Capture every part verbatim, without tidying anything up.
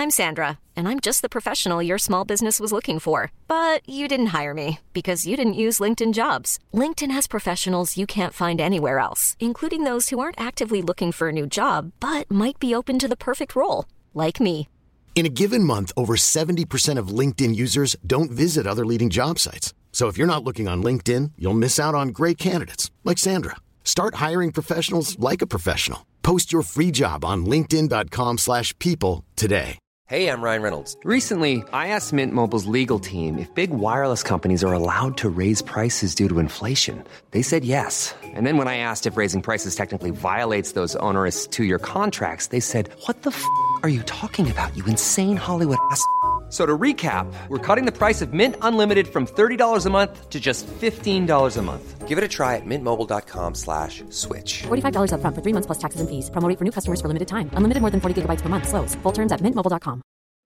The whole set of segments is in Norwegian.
I'm Sandra, and I'm just the professional your small business was looking for. But you didn't hire me because you didn't use LinkedIn Jobs. LinkedIn has professionals you can't find anywhere else, including those who aren't actively looking for a new job, but might be open to the perfect role, like me. In a given month, over seventy percent of LinkedIn users don't visit other leading job sites. So if you're not looking on LinkedIn, you'll miss out on great candidates like Sandra. Start hiring professionals like a professional. Post your free job on linkedin.com slash people today. Hey, I'm Ryan Reynolds. Recently, I asked Mint Mobile's legal team if big wireless companies are allowed to raise prices due to inflation. They said yes. And then when I asked if raising prices technically violates those onerous two-year contracts, they said, what the f*** are you talking about, you insane Hollywood ass f- So to recap, we're cutting the price of Mint Unlimited from thirty dollars a month to just fifteen dollars a month. Give it a try at mintmobile.com slash switch. forty-five dollars up front for three months plus taxes and fees. Promo rate for new customers for limited time. Unlimited more than forty gigabytes per month. Slows full terms at mint mobile dot com.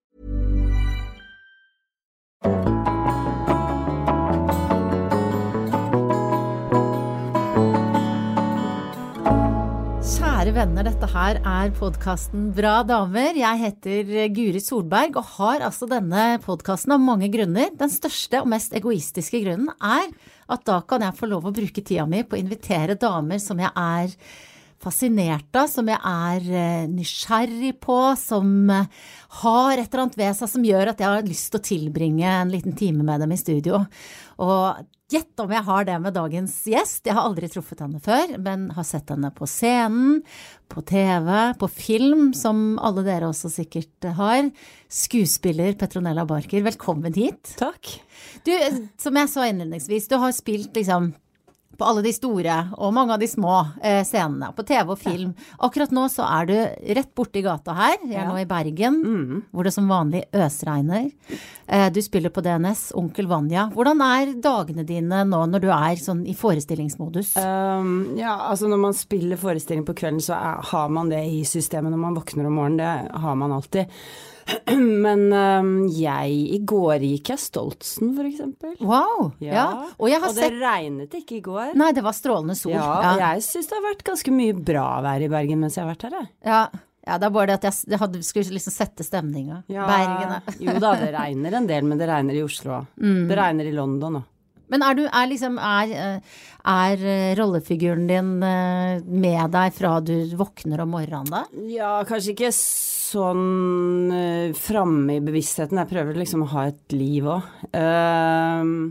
Kjære venner, dette her er podcasten Bra Damer. Jeg heter Guri Solberg og har altså denne podcasten av mange grunner. Den største og mest egoistiske grunnen er at da kan jeg få lov å bruke tida mi på å invitere damer som jeg er fascinert av, som jeg er nysgjerrig på, som har et eller annet ved seg som gjør at jeg har lyst til å tilbringe en liten time med dem i studio. Og gjett om jeg har det med dagens gjest. Jeg har aldri truffet henne før, men har sett henne på scenen, på T V, på film, som alle dere også sikkert har. Skuespiller Petronella Barker, velkommen hit. Takk. Du, som jeg sa innledningsvis, du har spilt liksom på alle de store og mange av de små eh, scenene, på T V og film. Akkurat nå så er du rett borte i gata her. Jeg er ja. nå i Bergen, mm. hvor det som vanlig øsregner. Eh, du spiller på D N S, Onkel Vanja. Hvordan er dagene dine nå når du er sånn i forestillingsmodus? Um, ja, altså når man spiller forestilling på kvelden så er, har man det i systemet når man våkner om morgenen. Det har man alltid. Men um, jeg, i går gikk jeg Stoltsen for eksempel. Wow, ja. ja. Og, jeg har og det sett... regnet ikke i går. Nei, det var strålende sol. Ja, ja. Og jeg synes det har vært ganske mye bra vær i Bergen mens jeg har vært her. Jeg. Ja, ja, det er bare det at jeg, jeg hadde, skulle liksom sette stemninga. Ja. Bergen. Jo da, det regner en del, men det regner i Oslo. Mm. Det regner i London også. Men er du, er liksom, er, er rollefiguren din med deg fra du våkner om morgenen da? Ja, kanskje ikke sånn uh, fremme i bevisstheten. Jeg prøver liksom å ha et liv også. Uh,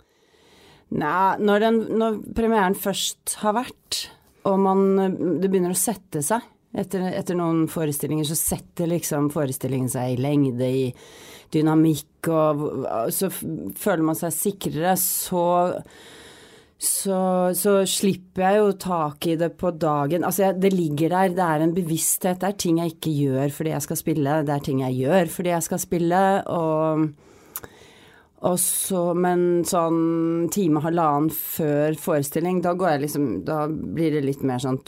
nei, når, den, når premieren først har vært, og man, det begynner å sette seg, etter, etter noen forestillinger, så setter liksom forestillingen seg i lengde, i dynamikk, og så føler man seg sikrere, så, så, så slipper jeg jo tak i det på dagen. Altså, jeg, det ligger der, det er en bevissthet, det er ting jeg ikke gjør fordi jeg skal spille, det er ting jeg gjør fordi jeg skal spille, og, og så, men sånn time, halvannen før forestilling, da går jeg liksom, da blir det litt mer sånn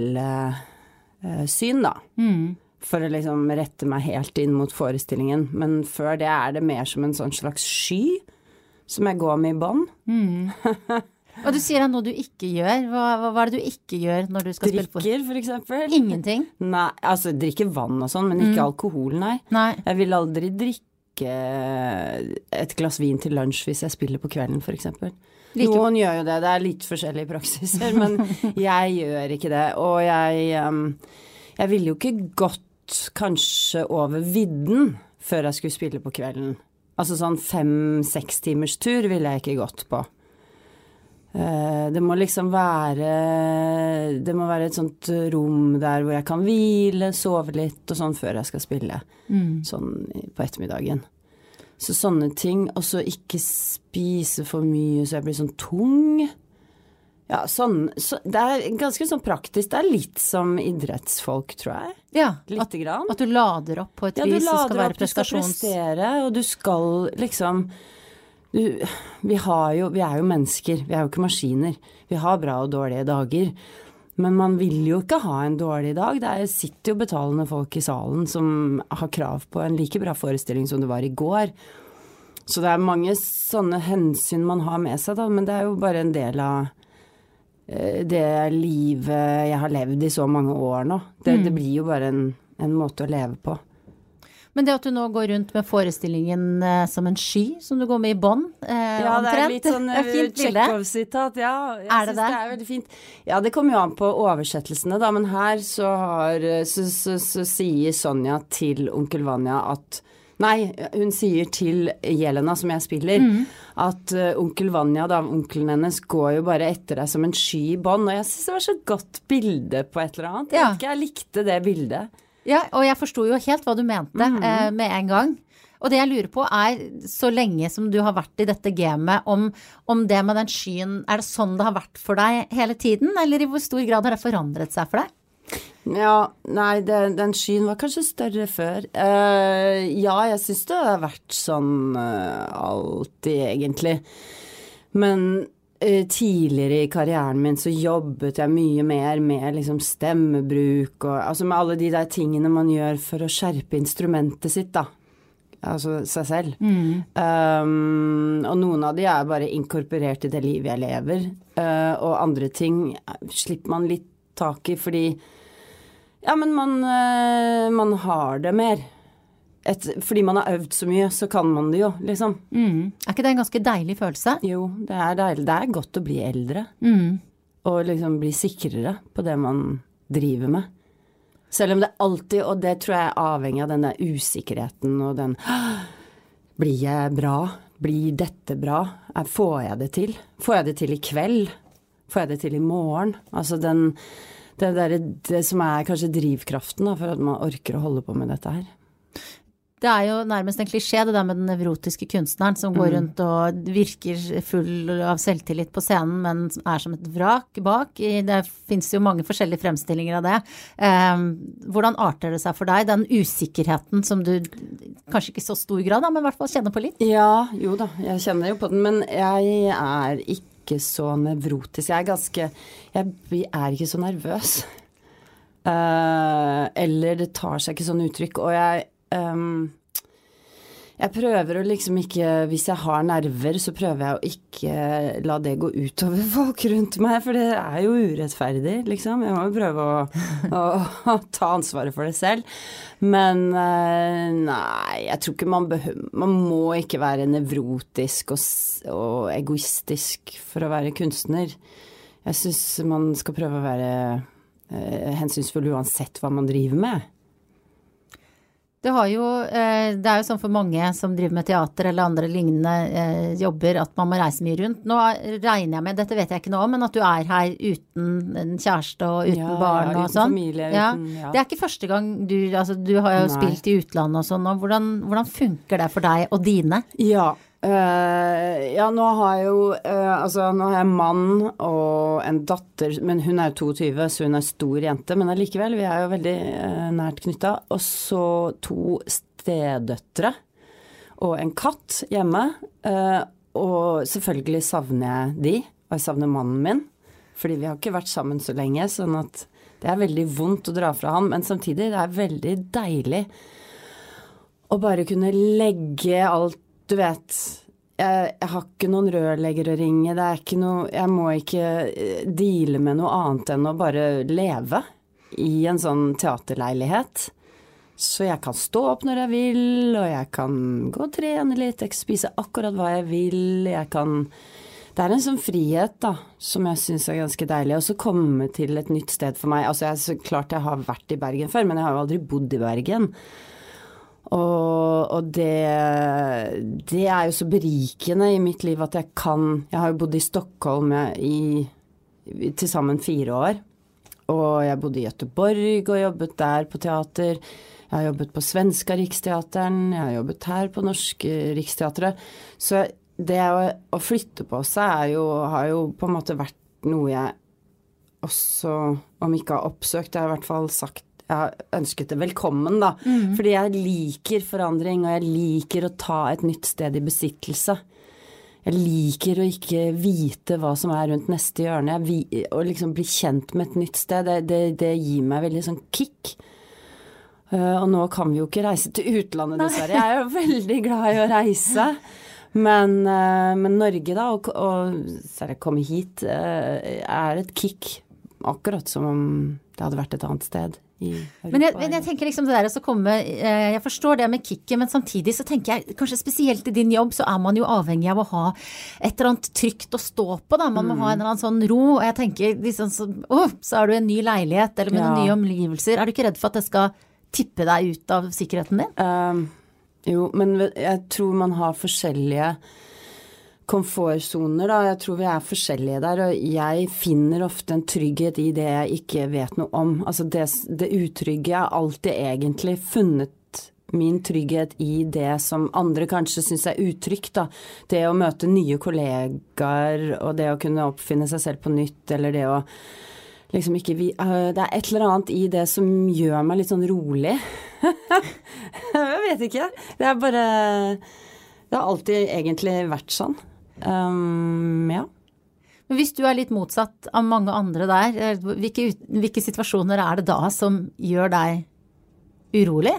tunnelsyn da. Mm. For å liksom rette meg helt inn mot forestillingen. Men før det er det mer som en sånn slags sky som jeg går med i bånd. Mm. Og du sier det noe du ikke gjør. Hva, hva, hva er det du ikke gjør når du skal drikker, spille for? Drikker, for eksempel. Ingenting? Nei, altså drikker vann og sånn, men ikke mm. alkohol, nei. nei. Jeg vil aldri drikke et glass vin til lunsj hvis jeg spiller på kvelden, for eksempel. Like. Noen gjør jo det, det er litt forskjellige praksiser, men jeg gjør ikke det. Og jeg, um, jeg vil jo ikke gått kanskje over vidden før jeg skulle spille på kvelden. Altså sånn fem-seks timers tur ville jeg ikke gått på. Uh, det må liksom være det må være et sånt rom der hvor jeg kan hvile, sove litt og sånn før jeg skal spille. Mm. Sånn på ettermiddagen. Så sånne ting, og så ikke spise for mye så jeg blir sånn tung. Ja, sånn, så det er ganske sånn praktisk, det er litt som idrettsfolk, tror jeg. Ja, litt at, grann. At du lader opp på et ja, vis som skal være prestasjons... Ja, du lader opp, du skal prestere, og du skal liksom... Du, vi, har jo, vi er jo mennesker, vi er jo ikke maskiner. Vi har bra og dårlige dager. Men man vil jo ikke ha en dårlig dag. Det er, sitter jo betalende folk i salen som har krav på en like bra forestilling som det var i går. Så det er mange sånne hensyn man har med seg da, men det er jo bare en del av det livet jeg har levd i så mange år nå. Det, mm. det blir jo bare en, en måte å leve på. Men det at du nå går rundt med forestillingen eh, som en sky, som du går med i bånd, eh, ja, omtrent. Det er litt sånn Tchekhov-sitat, ja. Jeg er det synes det? Det er veldig fint. Ja, det kommer jo an på oversettelsene da, men her så, har, så, så, så sier Sonja til onkel Vanya at Nei, hun sier til Jelena, som jeg spiller, mm. at uh, onkel Vanya, da, onkelen hennes, går jo bare etter deg som en sky i bånd, og jeg synes det var så godt bilde på et eller annet. Ja. Jeg vet ikke, jeg likte det bildet. Ja, og jeg forstod jo helt hva du mente mm. eh, med en gang. Og det jeg lurer på er, så lenge som du har vært i dette gamet, om, om det med den skyen, er det sånn det har vært for deg hele tiden, eller i hvor stor grad har det forandret seg for deg? Ja, nei, det, den skyen var kanskje større før. Uh, ja, jeg synes det har vært sånn uh, alltid, egentlig. Men uh, tidligere i karrieren min så jobbet jeg mye mer med liksom stemmebruk, og altså med alle de der tingene man gjør for å skjerpe instrumentet sitt, da. Altså seg selv. Mm. Um, og noen av de er bare inkorporert i det livet jeg lever, uh, og andre ting slipper man litt tak i, fordi ja, men man, uh, man har det mer. Et, fordi man har øvd så mye, så kan man det jo, liksom. Mm. Er ikke det en ganske deilig følelse? Jo, det er deilig. Det er godt å bli eldre. Mm. Og liksom bli sikrere på det man driver med. Selv om det alltid, og det tror jeg er avhengig av den der usikkerheten og den blir jeg bra? Blir dette bra? Får jeg det til? Får jeg det til i kveld? Får jeg det til i morgen? Altså den, det, der, det som er kanskje drivkraften da, for at man orker å holde på med dette her. Det er jo nærmest en klisjé, det der med den nevrotiske kunstneren som går rundt og virker full av selvtillit på scenen, men er som et vrak bak. Det finnes jo mange forskjellige fremstillinger av det. Hvordan arter det seg for deg, den usikkerheten som du kanskje ikke i så stor grad, men i hvert fall kjenner på litt? Ja, jo da, jeg kjenner jo på den, men jeg er ikke så nevrotisk. Jeg er ganske, jeg er ikke så nervøs. Uh, eller det tar seg ikke sånn uttrykk, og jeg Um, jeg prøver å liksom ikke, hvis jeg har nerver, så prøver jeg å ikke la det gå ut over folk rundt meg, for det er jo urettferdig, liksom. Jeg må jo prøve å, å, å ta ansvaret for det selv. Men uh, nei, jeg tror ikke man behøver, man må ikke være nevrotisk og, og egoistisk for å være kunstner. Jeg synes man skal prøve å være uh, hensynsfull uansett hva man driver med. Det, har jo, det er jo sånn for mange som driver med teater eller andre lignende jobber at man må reise mye rundt. Nå regner jeg med, dette vet jeg ikke nå om, men at du er her uten en kjæreste og uten ja, barn og sånn. Familie, ja. uten, ja. Det er ikke første gang du, altså du har jo Nei. spilt i utlandet og sånn, og hvordan, hvordan funker det for deg og dine? Ja, Uh, ja, nå har jeg jo uh, altså nå har jeg en mann og en datter, men hun er jo toogtyve, så hun er stor jente, men allikevel, vi er jo veldig uh, nært knyttet, og så to stedøtre og en katt hjemme, uh, og selvfølgelig savner jeg de, og jeg savner mannen min, fordi vi har ikke vært sammen så lenge, sånn at det er veldig vondt å dra fra han, men samtidig det er veldig deilig å bare kunne legge alt. Du vet, jeg, jeg har ikke noen rørlegger å ringe, det er ikke noe, jeg må ikke deale med noe annet enn å bare leve i en sånn teaterleilighet. Så jeg kan stå opp når jeg vil, og jeg kan gå og trene litt, jeg kan spise akkurat hva jeg vil, jeg kan... Det er en sånn frihet da, som jeg synes er ganske deilig, og så komme til et nytt sted for meg. Altså, jeg, så klart jeg har vært i Bergen før, men jeg har jo aldri bodd i Bergen. Og, og det, det er jo så berikende i mitt liv at jeg kan, jeg har jo bodd i Stockholm i, i til sammen fire år, og jeg bodde i Göteborg og jobbet der på teater, jeg har jobbet på Svenska Riksteateren, jeg har jobbet her på Norske Riksteatret, så det å, å flytte på seg er jo, har jo på en måte vært noe jeg også, om ikke har oppsøkt, jeg har i hvert fall sagt, jeg har ønsket det velkommen da, mm. fordi jeg liker forandring, og jeg liker å ta et nytt sted i besittelse. Jeg liker å ikke vite hva som er rundt neste hjørne, jeg, og liksom bli kjent med et nytt sted, det, det, det gir meg veldig sånn kick. Uh, og nå kan vi jo ikke reise til utlandet dessverre, jeg er jo veldig glad i å reise. Men, uh, men Norge da, og, og særlig komme hit, uh, er et kick, akkurat som om det hadde vært et annet sted i Europa. Men jeg, men jeg tenker liksom det der å komme, eh, jeg forstår det med kicket, men samtidig så tenker jeg, kanskje spesielt i din jobb, så er man jo avhengig av å ha et eller annet trygt å stå på da, man må mm. ha en eller annen sånn ro, og jeg tenker liksom så, åh, så er du i en ny leilighet, eller med ja. noen nye omgivelser, er du ikke redd for at det skal tippe deg ut av sikkerheten din? Um, jo, men jeg tror man har forskjellige komfortzoner da, jeg tror vi er forskjellige der, og jeg finner ofte en trygghet i det jeg ikke vet noe om. Altså det, det utrygge jeg har alltid egentlig funnet min trygghet i det som andre kanskje synes er utrygt da. Det å møte nye kollegaer, og det å kunne oppfinne seg selv på nytt, eller det å liksom ikke vi, uh, det er et eller annet i det som gjør meg litt sånn rolig. Jeg vet ikke. Det er bare, det har alltid egentlig vært sånn. Um, ja. Men hvis du er litt motsatt av mange andre der, hvilke, hvilke situasjoner er det da som gjør deg urolig?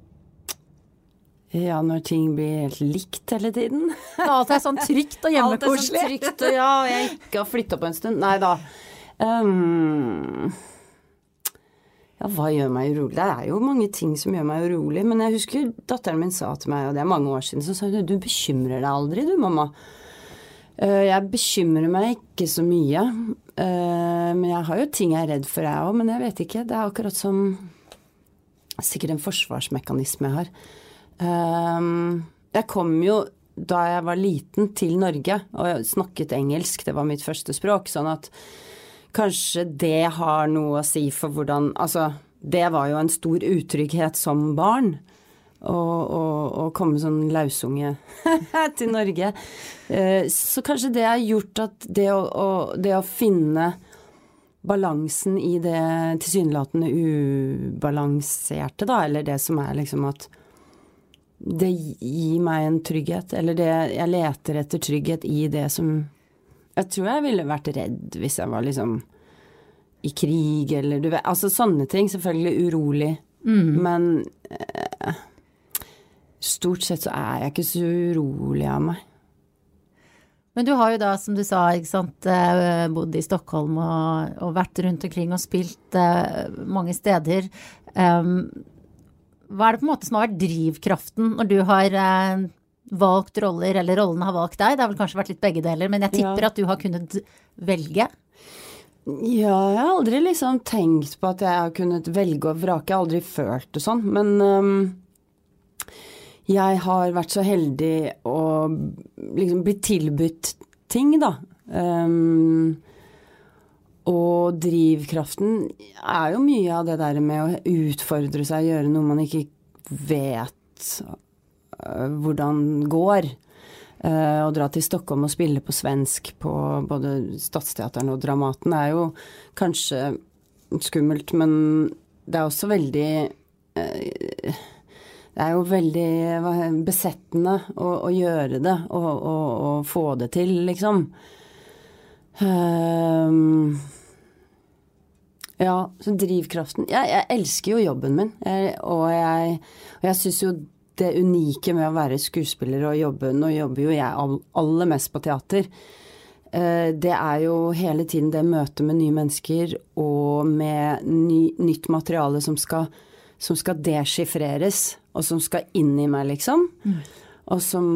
Ja, når ting blir helt likt hele tiden. Alt er sånn trygt og hjemmekoselig. Alt er sånn trygt, og ja, og jeg ikke har flyttet på en stund. Nei da. Um, ja, hva gjør meg urolig? Det er jo mange ting som gjør meg urolig, men jeg husker datteren min sa til meg, og det er mange år siden, så sa hun, du bekymrer deg aldri, du mamma. Uh, jeg bekymrer meg ikke så mye, uh, men jeg har jo ting jeg er redd for jeg også, men jeg vet ikke, det er akkurat som sikkert en forsvarsmekanisme jeg har. Uh, jeg kom jo da jeg var liten til Norge, og jeg snakket engelsk, det var mitt første språk, sånn at kanskje det har noe å si for hvordan, altså det var jo en stor utrygghet som barn, og, og, og komme sånn lausunge til Norge. Så kanskje det har gjort at det å, å, det å finne balansen i det tilsynelatende ubalanserte da, eller det som er liksom at det gir meg en trygghet, eller det, jeg leter etter trygghet i det som, jeg tror jeg ville vært redd hvis jeg var liksom i krig, eller du vet, altså sånne ting, selvfølgelig urolig, mm. men eh, stort sett så er jeg ikke så urolig av meg. Men du har jo da, som du sa, ikke sant, bodd i Stockholm og, og vært rundt omkring og spilt uh, mange steder. Um, hva er det på en måte som har vært drivkraften når du har uh, valgt roller, eller rollene har valgt deg? Det har vel kanskje vært litt begge deler, men jeg tipper ja. At du har kunnet velge. Ja, jeg har aldri liksom tenkt på at jeg har kunnet velge og vrake. Jeg har aldri følt det sånn, men um, jeg har vært så heldig å liksom bli tilbudt ting da. Um, og drivkraften er jo mye av det der med å utfordre seg, gjøre noe man ikke vet uh, hvordan går. Uh, å dra til Stockholm og spille på svensk på både Stadsteateren og Dramaten er jo kanskje skummelt, men det er også veldig uh, det er jo veldig besettende å, å gjøre det og, og, og få det til liksom um, ja, så drivkraften jeg, jeg elsker jo jobben min jeg, og, jeg, og jeg synes jo det unike med å være skuespiller og jobbe, nå jobber jo jeg aller mest på teater, det er jo hele tiden det møtet med nye mennesker og med ny, nytt materiale som skal, som skal deschiffreres, og som skal inn i meg liksom, mm. og som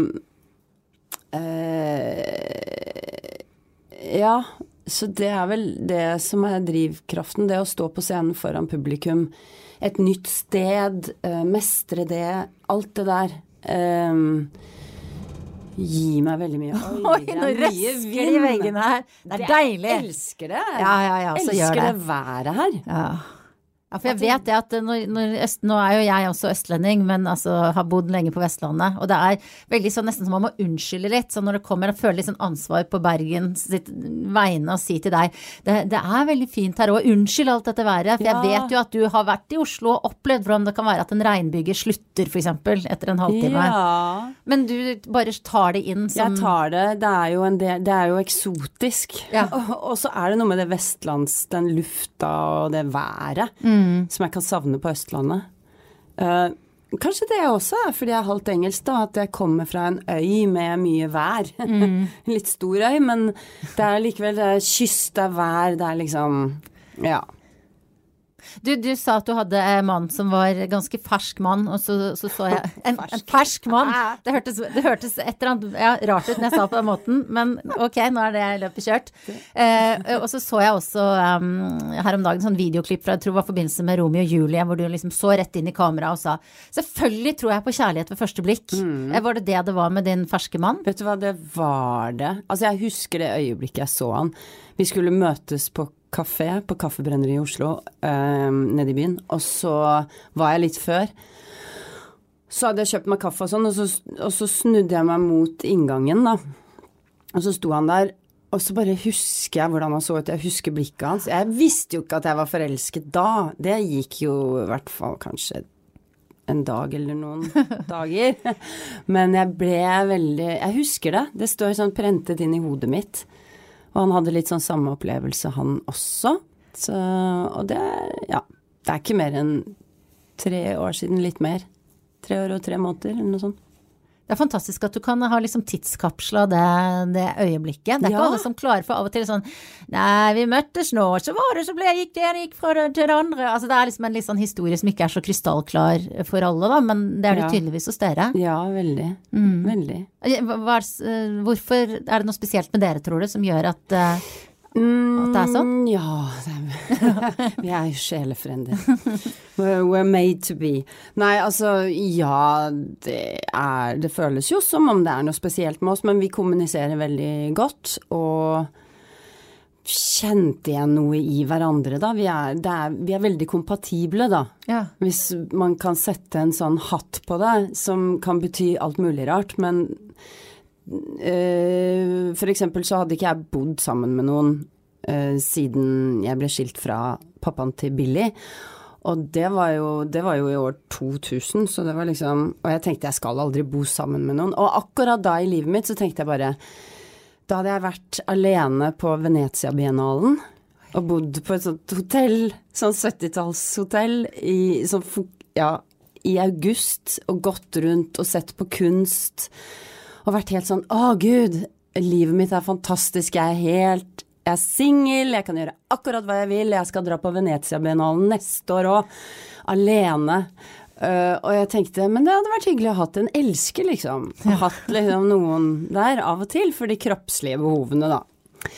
eh, ja, så det er vel det som er drivkraften, det å stå på scenen foran publikum, et nytt sted, uh, mestre det, alt det der um, gir meg veldig mye. Oi, Oi nå røsker de veggene her. Det er det, deilig. Jeg elsker det. Ja, ja, ja, så elsker gjør det. det været her. Ja. Ja, for jeg vet det at når, når øst, nå er jo jeg også østlending, men altså har bodd lenge på Vestlandet, og det er veldig sånn nesten som man må unnskylde litt, så når det kommer og føler litt sånn ansvar på Bergen sitt vegne og si til deg, det, det er veldig fint her, og unnskyld alt dette været, for ja. Jeg vet jo at du har vært i Oslo og opplevd hvordan det kan være at en regnbyger slutter for eksempel, etter en halvtime. Ja. Men du bare tar det inn som... Jeg tar det, det er jo, en del, det er jo eksotisk, ja. og, og så er det noe med det vestlands, den lufta og det været, mm. som jeg kan savne på Østlandet. Uh, kanskje det også er fordi jeg er halvt engelsk da, at jeg kommer fra en øy med mye vær. Mm. Litt stor øy, men det er likevel det er kyst, det er vær, det er liksom, ja. Du, du sa at du hadde en mann som var ganske fersk mann, og så så, så jeg en, en fersk mann. Det hørtes, det hørtes et eller annet ja, rart ut når jeg sa på den måten, men ok, nå er det løpet kjørt. Eh, og så så jeg også um, her om dagen sånn videoklipp fra, jeg tror det var forbindelse med Romeo og Julie, hvor du liksom så rett inn i kamera og sa, selvfølgelig tror jeg på kjærlighet ved første blikk. Mm. Var det det det var med din ferske mann? Vet du hva, det var det. Altså jeg husker det øyeblikket jeg så han. Vi skulle møtes på kafé, på Kaffebrenneri i Oslo, eh, nede i byen, og så var jeg litt før. Så hadde jeg kjøpt meg kaffe og sånn, og så, og så snudde jeg meg mot inngangen da. Og så sto han der, og så bare husker jeg hvordan han så ut, jeg husker blikket hans. Jeg visste jo ikke at jeg var forelsket da. Det gikk jo i hvert fall kanskje en dag eller noen dager. Men jeg ble veldig, jeg husker det. Det står sånn prentet inn i hodet mitt. Og han hadde litt sånn samme opplevelse, han også. Så, og det, ja, det er ikke mer enn tre år siden, litt mer. Tre år og tre måneder, eller noe sånt. Det er fantastisk at du kan ha liksom tidskapsla det, det øyeblikket. Det er ja. Ikke alle som klarer for av og til sånn, nei, vi møttes nå, så var det, så ble jeg gikk det, jeg gikk fra det til det andre. Altså det er liksom en litt sånn historie som ikke er så krystallklar for alle da, men det er det ja. Tydeligvis hos dere. Ja, veldig. Mm. Veldig. Hva, hvorfor er det noe spesielt med dere, tror du, som gjør at... Uh, At det er sånn? Mm, ja, det er, vi er jo sjelefrender. We're made to be. Nei, altså, ja, det er, det føles jo som om det er noe spesielt med oss, men vi kommuniserer veldig godt, og kjente igjen noe i hverandre da. Vi er, det er, vi er veldig kompatible da. Ja. Hvis man kan sette en sånn hatt på det, som kan bety alt mulig rart, men... Uh, for eksempel så hadde ikke jeg bodd sammen med noen uh, siden jeg ble skilt fra pappaen til Billy, og det var jo, det var jo i år to tusen, så det var liksom, og jeg tenkte jeg skal aldri bo sammen med noen, og akkurat da i livet mitt så tenkte jeg bare, da hadde jeg vært alene på Venezia-biennalen og bodd på et sånt hotell, sånn syttitallshotell i, sånn, ja, i august, og gått rundt og sett på kunst og vært helt sånn, å Gud, livet mitt er fantastisk, jeg er helt, jeg er single, jeg kan gjøre akkurat hva jeg vil, jeg skal dra på Venezia-biennalen neste år også, alene. Uh, og jeg tenkte, men det hadde vært hyggelig å ha hatt en elsker, liksom. Ja. Hatt liksom noen der av og til, for de kroppslige behovene da.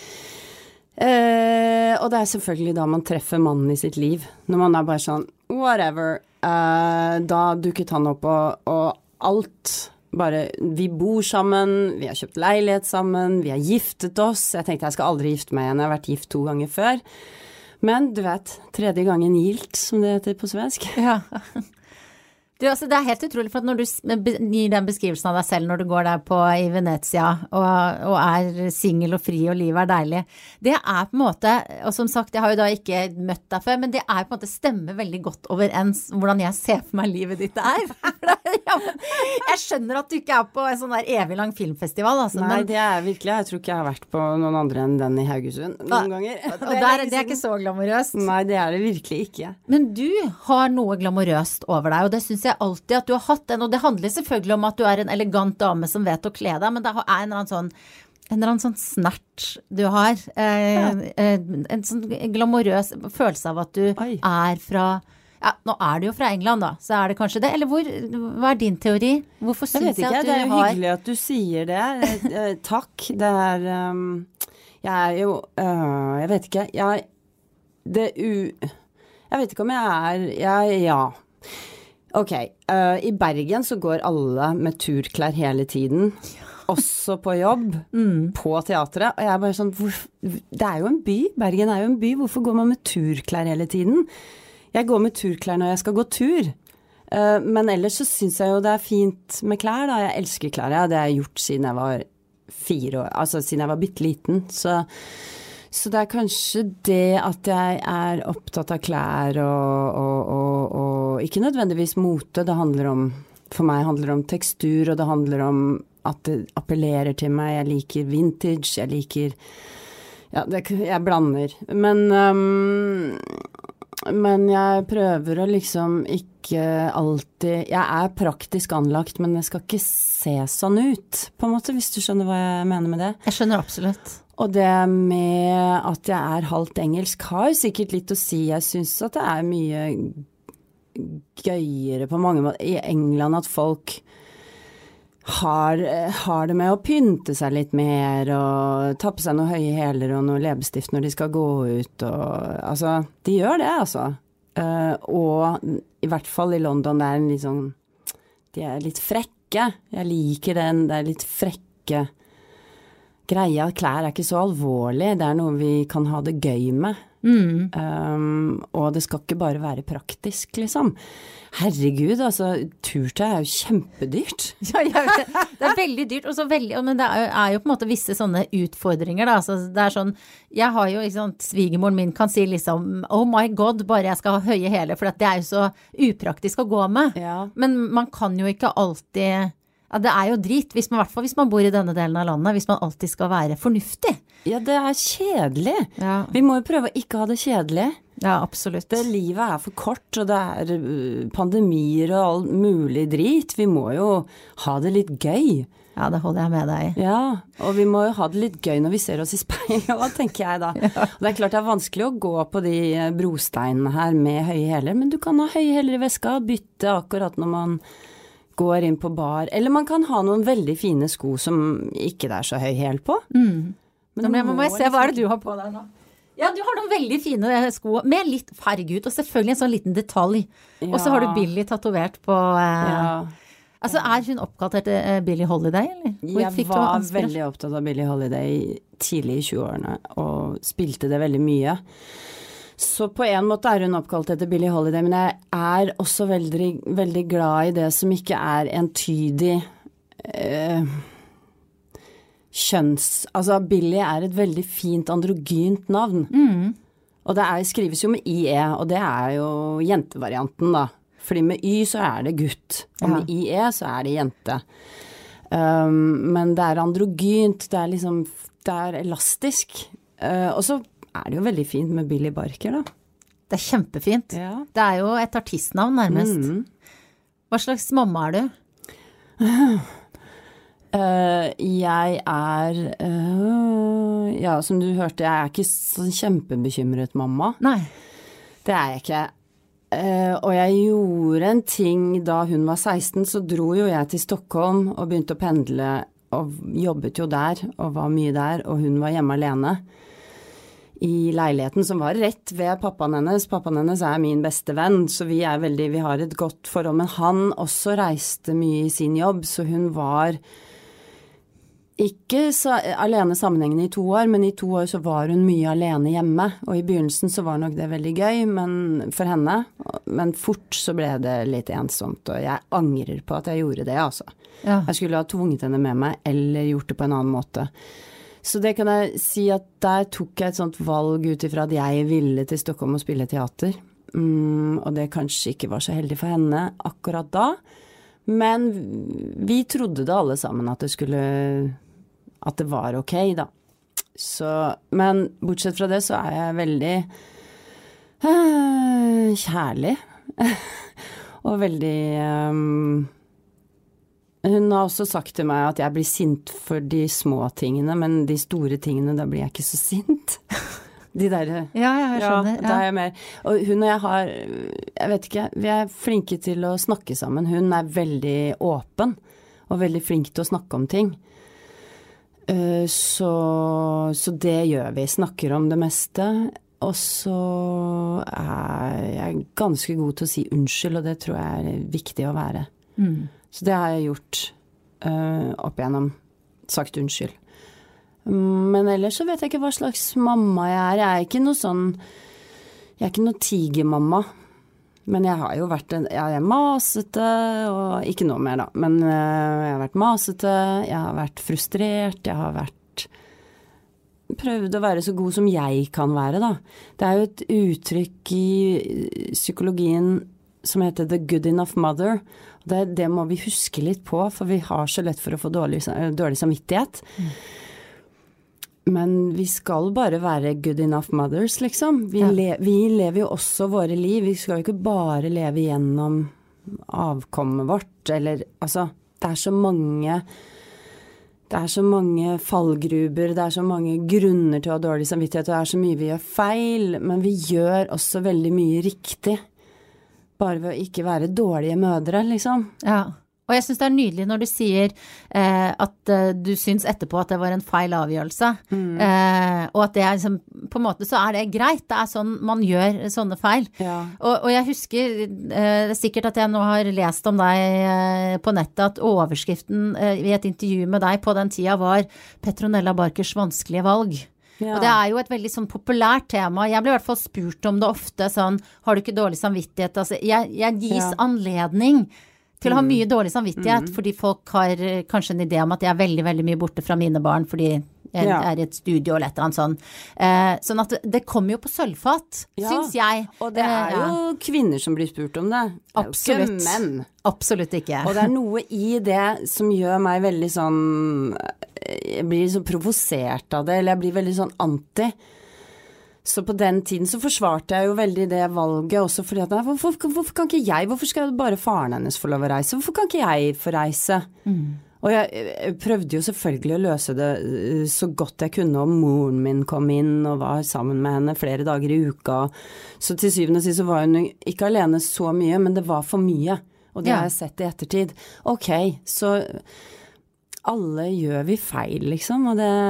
Uh, og det er selvfølgelig da man treffer mannen i sitt liv, når man er bare sånn, whatever, uh, da dukket han opp og, og alt... Bare, vi bor sammen, vi har kjøpt leilighet sammen, vi har giftet oss. Jeg tenkte jeg skal aldri gifte meg igjen, jeg har vært gift to ganger før. Men du vet, tredje gangen gildt, som det heter på svensk. Ja. Du, altså, det er helt utrolig, for at når du gir den beskrivelsen av deg selv når du går der på i Venezia og, og er single og fri og livet er deilig, det er på en måte, og som sagt, jeg har jo da ikke møtt deg før, men det er på en måte stemmer veldig godt overens hvordan jeg ser for meg livet ditt er. Jeg skjønner at du ikke er på en sånn der evig lang filmfestival. Altså, Nei, men, det er virkelig, jeg tror ikke jeg har vært på noen andre enn den i Haugesund noen da, ganger. Og, og der, det er ikke så glamorøst. Nei, det er det virkelig ikke. Men du har noe glamorøst over deg, og det synes jeg alltid at du har hatt den, og det handler selvfølgelig om at du er en elegant dame som vet å kle deg, men det er en eller annen sånn en eller annen sånn snert du har, eh, ja. en sånn glamorøs følelse av at du Oi. Er fra, ja, nå er du jo fra England da, så er det kanskje det, eller hvor, hva er din teori? Hvorfor synes jeg, jeg at du har... Det er jo hyggelig at du sier det, takk, det er, um, jeg er jo, uh, jeg vet ikke, jeg, det u, jeg vet ikke om jeg er, jeg, ja, Ok, uh, i Bergen så går alle med turklær hele tiden, også på jobb, mm. på teatret, og jeg er bare sånn, hvor, det er jo en by, Bergen er jo en by, hvorfor går man med turklær hele tiden? Jeg går med turklær når jeg skal gå tur, uh, men ellers så synes jeg jo det er fint med klær da, jeg elsker klær, ja, det har jeg gjort siden jeg var fire år, altså siden jeg var bitteliten, så... Så det er kanskje det at jeg er opptatt av klær og, og, og, og ikke nødvendigvis mote, det handler om, for meg handler det om tekstur, og det handler om at det appellerer til meg, jeg liker vintage, jeg liker, ja, det, jeg blander, men, um, men jeg prøver å liksom ikke alltid, jeg er praktisk anlagt, men jeg skal ikke se sånn ut, på en måte, hvis du skjønner hva jeg mener med det. Jeg skjønner absolutt. Og det med at jeg er halvt engelsk har jo sikkert litt å si. Jeg synes at det er mye gøyere på mange måter i England at folk har, har det med å pynte seg litt mer og ta på seg noen høye hæler og noe leppestift når de skal gå ut. Og, altså, de gjør det, altså. Uh, og i hvert fall i London, det er en litt sånn, de er litt frekke. Jeg liker den, det er litt frekke greia. Klær er ikke så alvorlig, det er noe vi kan ha det gøy med. Mm. Um, og det skal ikke bare være praktisk, liksom. Herregud, altså, turtøy er jo kjempedyrt. Ja, jeg vet det. Det er veldig dyrt, og så veldig, men det er jo, er jo på en måte visse sånne utfordringer, da. Altså, det er sånn, jeg har jo, ikke sant, svigermoren min kan si liksom, oh my god, bare jeg skal ha høye hæler, for det er jo så upraktisk å gå med. Ja. Men man kan jo ikke alltid, ja, det er jo drit, hvis man, i hvert fall hvis man bor i denne delen av landet, hvis man alltid skal være fornuftig. Ja, det er kjedelig. Ja. Vi må jo prøve å ikke ha det kjedelig. Ja, absolutt. Det livet er for kort, og det er pandemier og all mulig drit. Vi må jo ha det litt gøy. Ja, det holder jeg med deg i. Ja, og vi må jo ha det litt gøy når vi ser oss i speil, hva tenker jeg da? Ja. Og det er klart det er vanskelig å gå på de brosteinene her med høye hæler, men du kan ha høye hæler i veska, bytte akkurat når man går inn på bar. Eller man kan ha noen veldig fine sko som ikke det er så høy hæl på. Mm. Men må, må jeg se, hva er det du har på deg nå? Ja, du har noen veldig fine sko med litt farge ut, og selvfølgelig en sånn liten detalj. Ja. Og så har du Billie tatovert på... Eh, ja. Altså, er hun oppkalt etter eh, Billie Holiday, eller? Hvor jeg var veldig opptatt av Billie Holiday tidlig i tjueårene, og spilte det veldig mye. Så på en måte er hun oppkalt etter Billie Holiday, men jeg er også veldig, veldig glad i det som ikke er entydig... Eh, kjønns... Altså, Billie er et veldig fint androgynt navn. Mm. Og det er, skrives jo med I E, og det er jo jentevarianten da. Fordi med Y så er det gutt, og ja. Med I E så er det jente. Um, men det er androgynt, det er liksom, det er elastisk. Uh, og så er det jo veldig fint med Billie Barker da. Det er kjempefint. Ja. Det er jo et artistnavn nærmest. Mm. Hva slags mamma er du? Uh, jeg er uh, ja, som du hørte, jeg er ikke sånn kjempebekymret mamma. Nei. Det er jeg ikke. Uh, og jeg gjorde en ting da hun var seksten, så dro jo jeg til Stockholm og begynte å pendle, og jobbet jo der, og var mye der, og hun var hjemme alene i leiligheten som var rett ved pappaen hennes. Pappaen hennes er min beste venn, så vi er veldig, vi har et godt forhold, men han også reiste mye i sin jobb, så hun var ikke så, alene sammenhengende i to år, men i to år så var hun mye alene hjemme, og i begynnelsen så var nok det veldig gøy men, for henne, men fort så ble det litt ensomt, og jeg angrer på at jeg gjorde det, altså. Ja. Jeg skulle ha tvunget henne med meg, eller gjort det på en annen måte. Så det kan jeg si at der tok jeg et sånt valg ut ifra at jeg ville til Stockholm og spille teater, mm, og det kanskje ikke var så heldig for henne akkurat da, men vi trodde det alle sammen at det skulle... at det var ok da. Så, men bortsett fra det så er jeg veldig øh, kjærlig. Og veldig... Um, hun har også sagt til meg at jeg blir sint for de små tingene, men de store tingene, da blir jeg ikke så sint. De der... Ja, jeg skjønner. Ja, da er jeg mer... Og hun og jeg har... Jeg vet ikke, vi er flinke til å snakke sammen. Hun er veldig åpen, og veldig flink til å snakke om ting. Så, så det gjør vi, snakker om det meste, og så er jeg ganske god til å si unnskyld, og det tror jeg er viktig å være. Mm. Så det har jeg gjort uh, opp igjennom, sagt unnskyld. Men ellers så vet jeg ikke hva slags mamma jeg er. Jeg er ikke noe sånn, jeg er ikke noe tigermamma. Men jeg har jo vært, en, jeg er masete, og ikke noe mer da, men uh, jeg har vært masete, jeg har vært frustrert, jeg har vært, prøvd å være så god som jeg kan være da. Det er jo et uttrykk i psykologien som heter the good enough mother, det, det må vi huske litt på, for vi har så lett for å få dårlig, dårlig samvittighet. Mm. Men vi skal bare være good enough mothers, liksom. Vi, ja. le, vi lever jo også våre liv. Vi skal jo ikke bare leve gjennom avkommet vårt, eller, altså, det er så mange det er så mange fallgruber, det er så mange grunner til å ha dårlig samvittighet, og det er så mye vi gjør feil, men vi gjør også veldig mye riktig, bare ved å ikke være dårlige mødre, liksom. Ja, og jeg synes det er nydelig når du sier eh, at eh, du syns etterpå at det var en feil avgjørelse, mm. eh, og at det er liksom, på en måte så er det greit, det er sånn man gjør sånne feil. Ja. Og, og jeg husker, eh, det er sikkert at jeg nå har lest om deg eh, på nettet, at overskriften eh, i et intervju med deg på den tida var Petronella Barkers vanskelige valg. Ja. Og det er jo et veldig sånn populært tema. Jeg blir i hvert fall spurt om det ofte, sånn, har du ikke dårlig samvittighet? Altså, jeg, jeg gis ja. anledning til å ha mye dårlig samvittighet, mm. fordi folk har kanskje en idé om at jeg er veldig, veldig mye borte fra mine barn, fordi jeg ja. er i et studio eller et eller annet sånn. Eh, sånn at det kommer jo på sølvfat, ja. synes jeg. Og det er jo ja. kvinner som blir spurt om det. Det er Absolutt. jo ikke menn. Absolutt ikke. Og det er noe i det som gjør meg veldig sånn, jeg blir så provosert av det, eller jeg blir veldig sånn anti. Så på den tiden så forsvarte jeg jo veldig det valget også, fordi at, nei, hvorfor, hvorfor kan ikke jeg, hvorfor skal bare faren hennes få lov å reise? Hvorfor kan ikke jeg få reise? Mm. Og jeg, jeg prøvde jo selvfølgelig å løse det så godt jeg kunne, og moren min kom inn og var sammen med henne flere dager i uka. Så til syvende og sist så var hun ikke alene så mye, men det var for mye. Og det ja. har jeg sett i ettertid. Ok, så alle gjør vi feil, liksom, og det,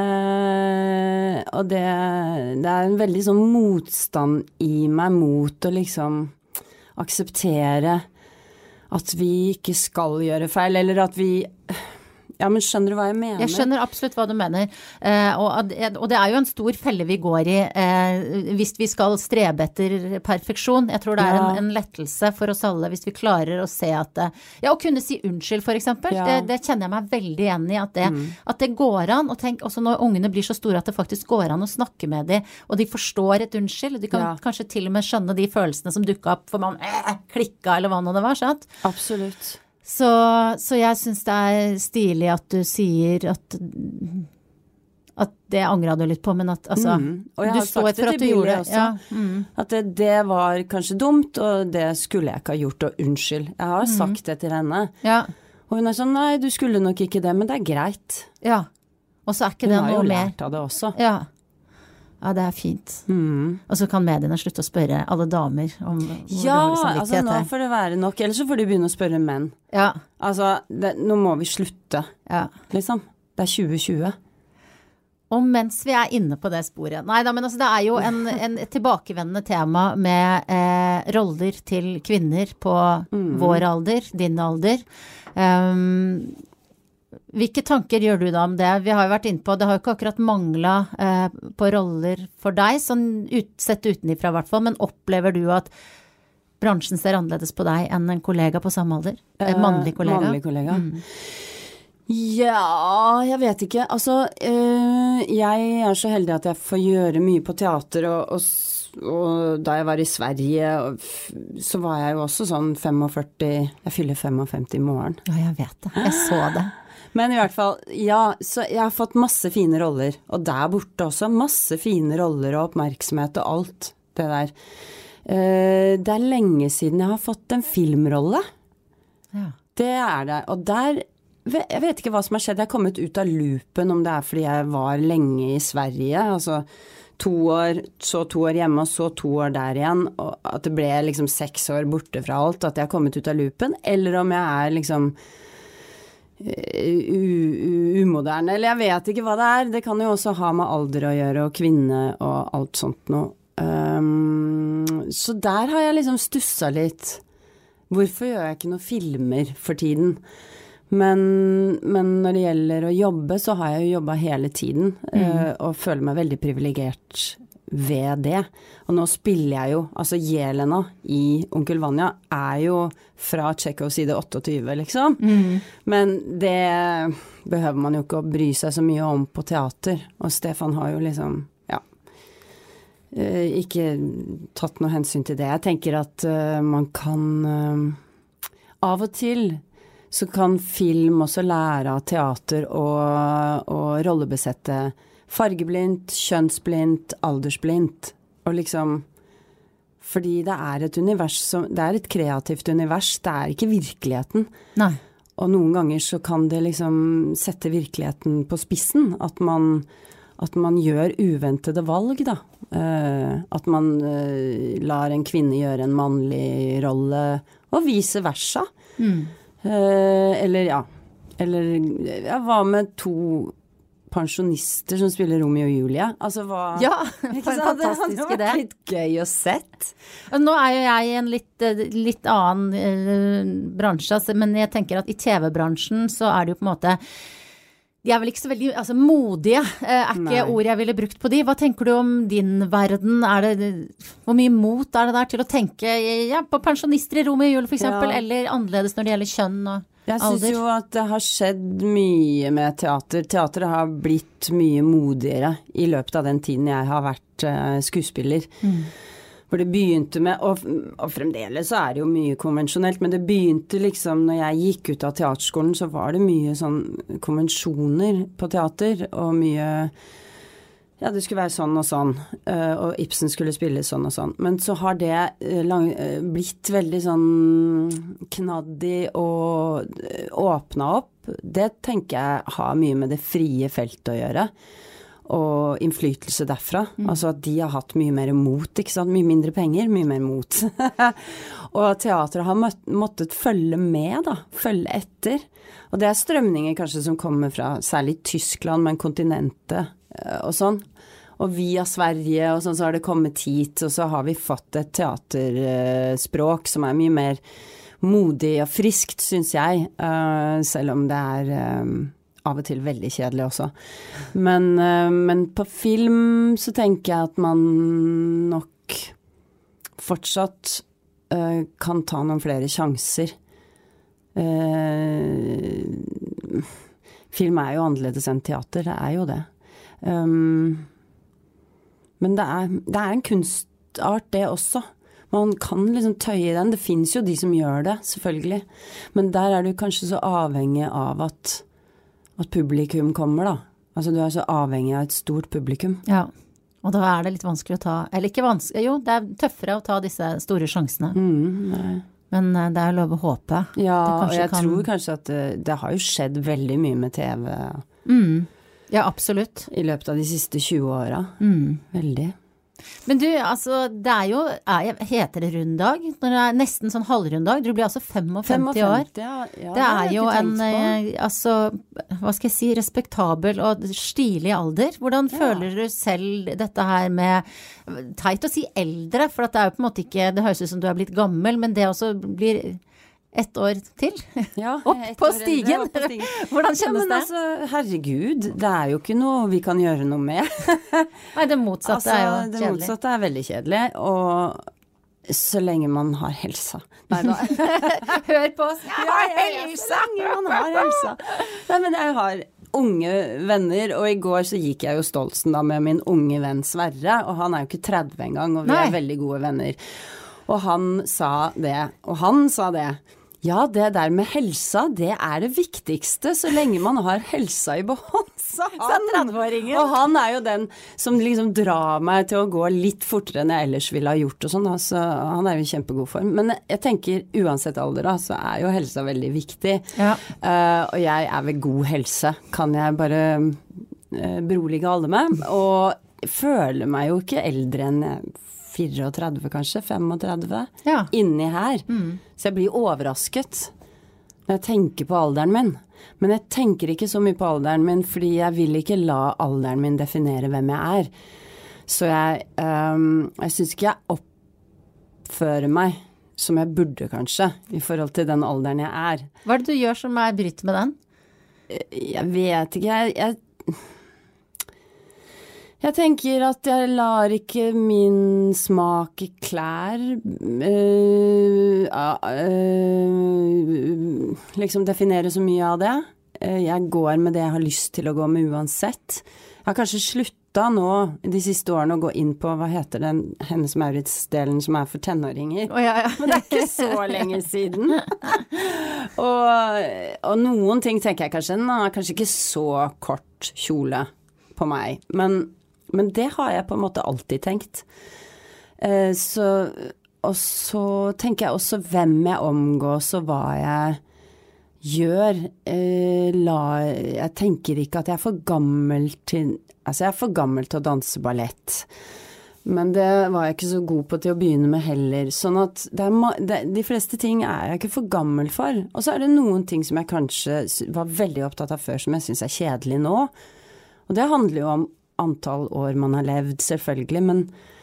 og det, det er en veldig sånn motstand i meg mot å liksom akseptere at vi ikke skal gjøre feil, eller at vi... Ja, men skjønner du hva jeg mener? Jeg skjønner absolutt hva du mener, eh, og, og det er jo en stor felle vi går i eh, hvis vi skal strebe etter perfeksjon. Jeg tror det er en, en lettelse for oss alle hvis vi klarer å se at det, ja, å kunne si unnskyld for eksempel, ja. det, det kjenner jeg meg veldig igjen i, at det, mm. at det går an, og tenk også når ungene blir så store at det faktisk går an å snakke med dem, og de forstår et unnskyld, og de kan ja. kanskje til og med skjønne de følelsene som dukket opp for man eh, klikket eller hva nå det var, sant? Absolutt. Så, så jeg synes det er stilig at du sier at, at det angret du litt på, men at altså, mm. og jeg du har står sagt for det at du gjorde det. Også, ja. mm. at det, det var kanskje dumt, og det skulle jeg ikke ha gjort, og unnskyld. Jeg har mm. sagt det til henne. Ja. Og hun er sånn, nei, du skulle nok ikke det, men det er greit. Ja, og så er ikke det noe mer. Hun har jo lært av det også. Ja. Ja, det er fint. Mm. Og så kan mediene slutte å spørre alle damer om hvor ja, dårlig samvittighet er. Ja, altså nå får det være nok, ellers så får de begynne å spørre menn. Ja. Altså, det, nå må vi slutte, ja. liksom. Det er tjue tjue. Og mens vi er inne på det sporet, nei da, men altså det er jo en, en tilbakevendende tema med eh, roller til kvinner på mm. vår alder, din alder. Um, Hvilke tanker gjør du da om det? Vi har jo vært inne på, det har jo ikke akkurat manglet eh, på roller for deg, sånn ut, sett utenifra i hvert fall, men opplever du at bransjen ser annerledes på deg enn en kollega på samme alder? En uh, mannlig kollega? Mannlig kollega. Mm. Ja, jeg vet ikke. Altså, øh, jeg er så heldig at jeg får gjøre mye på teater, og, og, og da jeg var i Sverige, så var jeg jo også sånn femogførti, jeg fyller femogfemti i morgen. Ja, jeg vet det. Jeg så det. Men i hvert fall, ja, så jeg har fått masse fine roller, og der borte også, masse fine roller og oppmerksomhet og alt det der. Uh, det er lenge siden jeg har fått en filmrolle. Ja. Det er det, og der, jeg vet ikke hva som har skjedd, jeg har kommet ut av loopen, om det er fordi jeg var lenge i Sverige, altså to år, så to år hjemme, og så to år der igjen, og at det ble liksom seks år borte fra alt, at jeg har kommet ut av loopen, eller om jeg er liksom umoderne, eller jeg vet ikke hva det er. Det kan jo også ha med alder å gjøre, og kvinne og alt sånt noe. Um, så der har jeg liksom stusset litt. Hvorfor gjør jeg ikke noen filmer for tiden? Men, men når det gjelder å jobbe, så har jeg jo jobbet hele tiden, mm. uh, og føler meg veldig privilegert ved det. Og nå spiller jeg jo, altså Jelena i Onkel Vanya er jo fra Tsjekhovs side tjueåtte, liksom. Mm. Men det behøver man jo ikke å bry seg så mye om på teater. Og Stefan har jo liksom, ja, ikke tatt noe hensyn til det. Jeg tenker at uh, man kan uh, av og til så kan film også lære av teater og, og rollebesette fargeblindt, kjønnsblindt, aldersblindt, og liksom, fordi det er et univers som, det er et kreativt univers, det er ikke virkeligheten. Nei. og noen ganger så kan det liksom sette virkeligheten på spissen, at man, at man gjør uventede valg da. Uh, at man uh, lar en kvinne gjøre en mannlig rolle, og vice versa. Mm. Uh, eller ja, eller jeg var med to pensjonister som spiller Romeo og Julie. Altså hva... Ja, for en fantastisk idé. Det har vært litt gøy å sett. Nå er jo jeg i en litt, litt annen uh, bransje, men jeg tenker at i T V-bransjen så er det jo på en måte, de er vel ikke så veldig, altså modige er ikke Nei. Ord jeg ville brukt på de. Hva tenker du om din verden? Er det, hvor mye mot er det der til å tenke ja, på pensjonister i Romeo og Julie for eksempel, ja. Eller annerledes når det gjelder kjønn og Jeg synes jo at det har skjedd mye med teater. Teateret har blitt mye modigere i løpet av den tiden jeg har vært uh, skuespiller. Mm. For det begynte med, og, og fremdeles så er det jo mye konvensjonelt, men det begynte liksom, når jeg gikk ut av teaterskolen, så var det mye sånn konvensjoner på teater, og mye... Ja, det skulle være sånn og sånn, og Ibsen skulle spille sånn og sånn. Men så har det lang, blitt veldig sånn knaddig og åpnet opp. Det tenker jeg har mye med det frie feltet å gjøre, og innflytelse derfra. Mm. Altså at de har hatt mye mer mot, ikke sant? Mye mindre penger, mye mer mot. Og teateret har mått, måttet følge med da, følge etter. Og det er strømninger kanskje som kommer fra særlig Tyskland, men kontinentet og sånn. Og via Sverige og sånn så har det kommet hit, og så har vi fått et teaterspråk som er mye mer modig og friskt, synes jeg, uh, selv om det er um, av og til veldig kjedelig også. Men, uh, men på film så tenker jeg at man nok fortsatt uh, kan ta noen flere sjanser. Uh, film er jo annerledes enn teater, det er jo det. Um, men det er, det er en kunstart det også. Man kan liksom tøye den. Det finnes jo de som gjør det, selvfølgelig. Men der er du kanskje så avhengig av at, at publikum kommer da. Altså du er så avhengig av et stort publikum. Ja, og da er det litt vanskelig å ta, eller ikke vanskelig, jo, det er tøffere å ta disse store sjansene. Mm, nei. Men det er lov å håpe. Ja, og jeg kan... tror kanskje at det, det har jo skjedd veldig mye med T V. Mm. Ja, absolutt. I løpet av de siste tjue åra. Mm. Veldig. Men du, altså, det er jo, er, heter det runddag? Når det er nesten sånn halvrunddag, du blir altså femogfemti, femogfemti år. Ja, ja, det er jo en, altså, hva skal jeg si, respektabel og stilig alder. Hvordan ja. Føler du selv dette her med, teit å si eldre, for at det er jo på en måte ikke, det høres ut som du er blitt gammel, men det også blir... ett år til. Ja, opp på stigen. Opp på stigen. Hvordan kjennes ja, det? Altså, herregud, det er jo ikke noe vi kan gjøre noe med. Nei, det motsatte altså, er jo kjedelig. Det motsatte er veldig kjedelig, og så lenge man har helsa. Nei, da. Hør på oss. Jeg har helsa! Så lenge man har helsa. Nei, men jeg har unge venner, og i går så gikk jeg jo Stoltsen da med min unge venn Sverre, og han er jo ikke tretti engang, og vi Nei. Er veldig gode venner. Og han sa det, og han sa det, ja, det der med helsa, det er det viktigste, så lenge man har helsa i behold, sa han. Og han er jo den som liksom drar meg til å gå litt fortere enn jeg ellers ville ha gjort og sånn, altså, han er jo i kjempegod form. Men jeg tenker, uansett alder da, så er jo helsa veldig viktig. Ja. Uh, og jeg er ved god helse, kan jeg bare uh, berolige alle med, og føler meg jo ikke eldre enn jeg tretti-fire kanskje, femogtretti, ja. Inni her. Mm. Så jeg blir overrasket når jeg tenker på alderen min. Men jeg tenker ikke så mye på alderen min, fordi jeg vil ikke la alderen min definere hvem jeg er. Så jeg, um, jeg synes ikke jeg oppfører meg som jeg burde kanskje, i forhold til den alderen jeg er. Hva er det du gjør som er brytt med den? Jeg vet ikke, jeg... jeg Jeg tenker at jeg lar ikke min smak i klær øh, øh, liksom definere så mye av det. Jeg går med det jeg har lyst til å gå med uansett. Jeg har kanskje sluttet nå de siste årene å gå inn på, hva heter den, Hennes Maurits-delen som er for tenåringer. Oh, ja, ja. Men det er ikke så lenge siden. og, og noen ting tenker jeg kanskje, nå er kanskje ikke så kort kjole på meg, men Men det har jeg på en måte alltid tenkt. Eh, så, og så tenker jeg også hvem jeg omgås, og hva jeg gjør, eh, la, jeg tenker ikke at jeg er for gammel til, altså jeg er for gammel til å danse ballett. Men det var jeg ikke så god på til å begynne med heller, sånn at det er, det, de fleste ting er jeg ikke for gammel for. Og så er det noen ting som jeg kanskje var veldig opptatt av før, som jeg synes er kjedelig nå. Og det handler jo om antall år man har levd, selvfølgelig, men,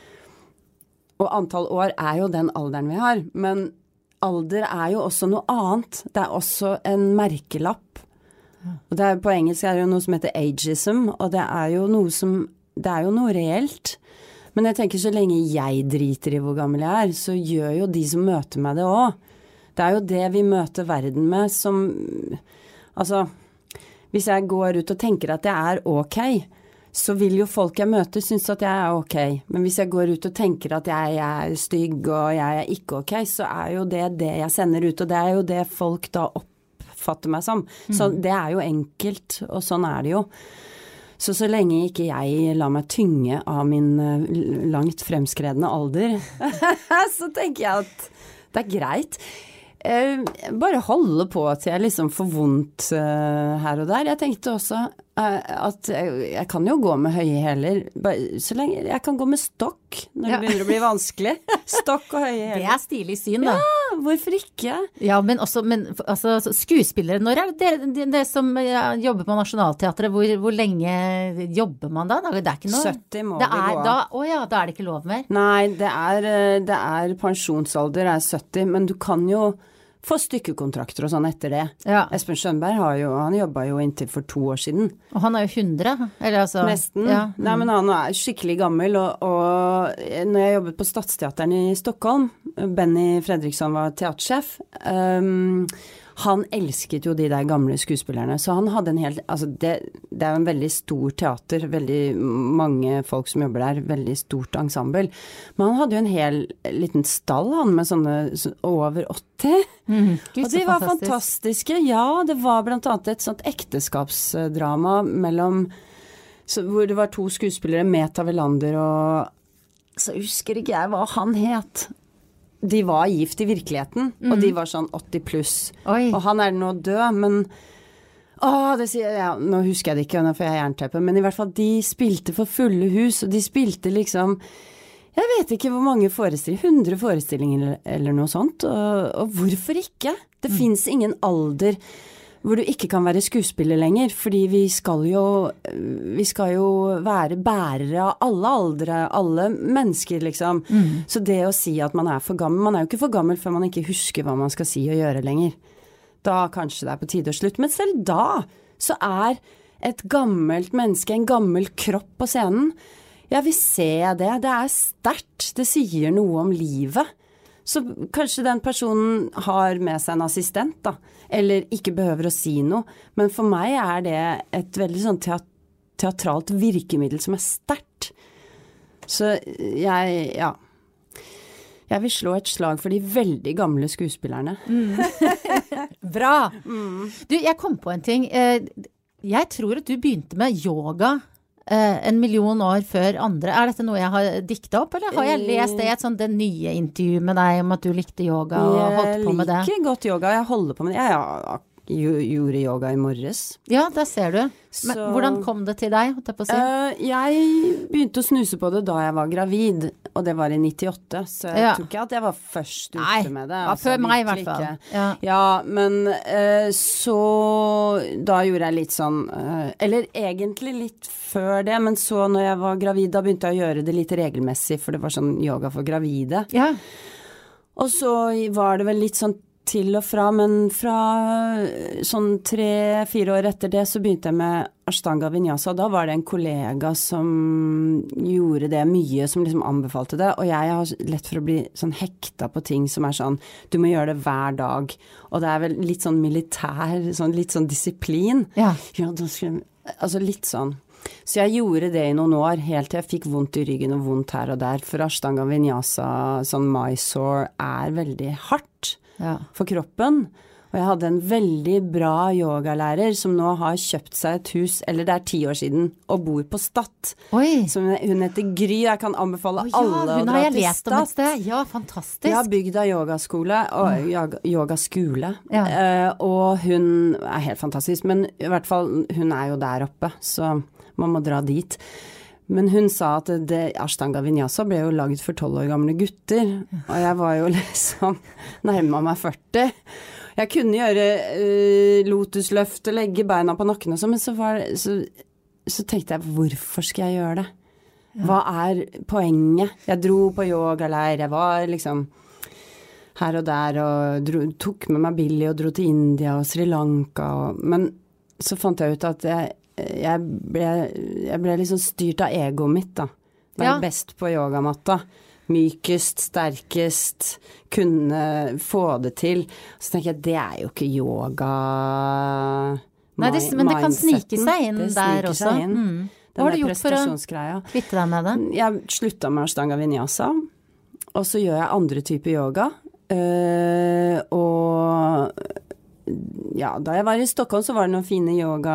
og antall år er jo den alderen vi har, men alder er jo også noe annet. Det er også en merkelapp. Og det er, på engelsk er det jo noe som heter ageism, og det er jo noe som, det er jo noe reelt. Men jeg tenker så lenge jeg driter i hvor gammel jeg er, så gjør jo de som møter meg det også. Det er jo det vi møter verden med som, altså, hvis jeg går ut og tenker at jeg er ok, så vil jo folk jeg møter synes at jeg er ok. Men hvis jeg går ut og tenker at jeg er stygg og jeg er ikke ok, så er jo det det jeg sender ut, og det er jo det folk da oppfatter meg som. Så det er jo enkelt, og sånn er det jo. Så så lenge ikke jeg lar meg tynge av min langt fremskredende alder, så tenker jeg at det er greit. Eh, bare holde på til jeg liksom får vondt uh, her og der. Jeg tenkte også uh, at jeg, jeg kan jo gå med høye hæler, så lenge jeg kan gå med stokk når ja. Det begynner å bli vanskelig. Stokk og høye hæler. Det er stilig syn da. Ja, hvorfor ikke? Ja, men også, men altså, skuespillere, når er det, det, det som jobber på Nationaltheatret, hvor, hvor lenge jobber man da? Det er ikke noe... sytti må det vi er, gå. Da, å ja, da er det ikke lov mer? Nei, det er, det er pensjonsalder er sytti, men du kan jo få stykkekontrakter og sånn etter det. Ja. Espen Schønberg har jo, han jobbet jo inntil for to år siden. Og han er jo hundre, eller altså... Nesten. Ja. Mm. Nei, men han er skikkelig gammel, og, og når jeg jobbet på Stadsteateren i Stockholm, Benny Fredriksson var teatersjef, um, han elsket jo de der gamle skuespillerne, så han hadde en helt, altså det, det er jo en veldig stor teater, veldig mange folk som jobber der, veldig stort ensemble, men han hadde jo en hel liten stall, han med sånne så, over åtti, mm, Gud, og de var fantastisk. fantastiske, ja, det var blant annet et sånt ekteskapsdrama mellom, så, hvor det var to skuespillere, Meta Velander og, så husker ikke jeg hva han het, de var gift i virkeligheten, mm. og de var sånn åtti pluss. Oi. Og han er nå død, men åh, det sier ja, nå husker jeg det ikke, nå får jeg jernteppe, men i hvert fall de spilte for fulle hus, og de spilte liksom, jeg vet ikke hvor mange forestillinger, hundre forestillinger eller noe sånt, og, og hvorfor ikke? Det mm. finnes ingen alder hvor du ikke kan være skuespiller lenger, fordi vi skal jo, vi skal jo være bærere av alle aldre, alle mennesker liksom. Mm. Så det å si at man er for gammel, man er jo ikke for gammel før man ikke husker hva man skal si og gjøre lenger. Da kanskje det er på tide å slutte, men selv da så er et gammelt menneske, en gammel kropp på scenen, ja vi ser det, det er sterkt, det sier noe om livet. Så kanskje den personen har med seg en assistent da, eller ikke behøver å si noe, men for meg er det et veldig sånn teatralt virkemiddel som er sterkt. Så jeg, ja, jeg vil slå et slag for de veldig gamle skuespillerne. Mm. Bra! Mm. Du, jeg kom på en ting. Jeg tror at du begynte med yoga en million år før andre. Er dette noe jeg har diktet opp, eller har jeg lest det i et sånt det nye intervju med deg om at du likte yoga og holdt på med det? Jeg liker godt yoga, jeg holder på med det. Jeg ja, gjorde yoga i morges. Ja, der ser du. Men så, hvordan kom det til deg? På å si? uh, jeg begynte å snuse på det da jeg var gravid, og det var i nittiåtte, så jeg ja. tror ikke at jeg var først ute Nei, med det. Ja, altså, før meg i hvert fall. Ja. ja, men uh, så da gjorde jeg litt sånn, uh, eller egentlig litt før det, men så når jeg var gravid, da begynte jeg å gjøre det litt regelmessig, for det var sånn yoga for gravide. Ja. Og så var det vel litt sånn til og fra, men fra sånn tre-fire år etter det så begynte jeg med Ashtanga Vinyasa, og da var det en kollega som gjorde det mye, som liksom anbefalte det, og jeg har lett for å bli sånn hekta på ting som er sånn, du må gjøre det hver dag, og det er vel litt sånn militær, sånn, litt sånn disiplin. Ja. Ja, da skulle, altså litt sånn. Så jeg gjorde det i noen år, helt til jeg fikk vondt i ryggen og vondt her og der, for Ashtanga Vinyasa, sånn Mysore, er veldig hardt. Ja. For kroppen, og Og jeg hadde en veldig bra yogalærer som nå har kjøpt seg et hus, eller det er ti år siden, og bor på Stad. Oi. Som hun heter Gry, jeg kan anbefale Å, ja, alle å dra til Stad. hun har jeg lest om et sted. Ja, fantastisk. Jeg har bygd av yogaskole, og yoga, yogaskole, Ja. eh, og hun er helt fantastisk, men i hvert fall hun er jo der oppe, så man må dra dit. Men hun sa at det, Ashtanga Vinyasa ble jo laget for tolv år gamle gutter, og jeg var jo liksom nærmere meg førti. Jeg kunne gjøre uh, lotusløft og legge beina på nakken og så, men så, var, så, så tenkte jeg, hvorfor skal jeg gjøre det? Hva er poenget? Jeg dro på yogaleir, jeg var liksom her og der og dro, tok med meg Billy og dro til India og Sri Lanka, og, men så fant jeg ut at jeg Jeg ble, jeg ble liksom styrt av egoet mitt da. Være Ja. best på yogamatta. Mykest, sterkest, kunne få det til. Så tenker jeg, det er jo ikke yoga... Nei, det, men det kan snike seg inn det der sniker også. seg inn. Mm. Den Hva har du der gjort for å prestasjonsgreia. kvitte deg med det? Jeg sluttet med Ashtanga Vinyasa, og så gjør jeg andre typer yoga. Uh, og... Ja, da jeg var i Stockholm så var det noen fine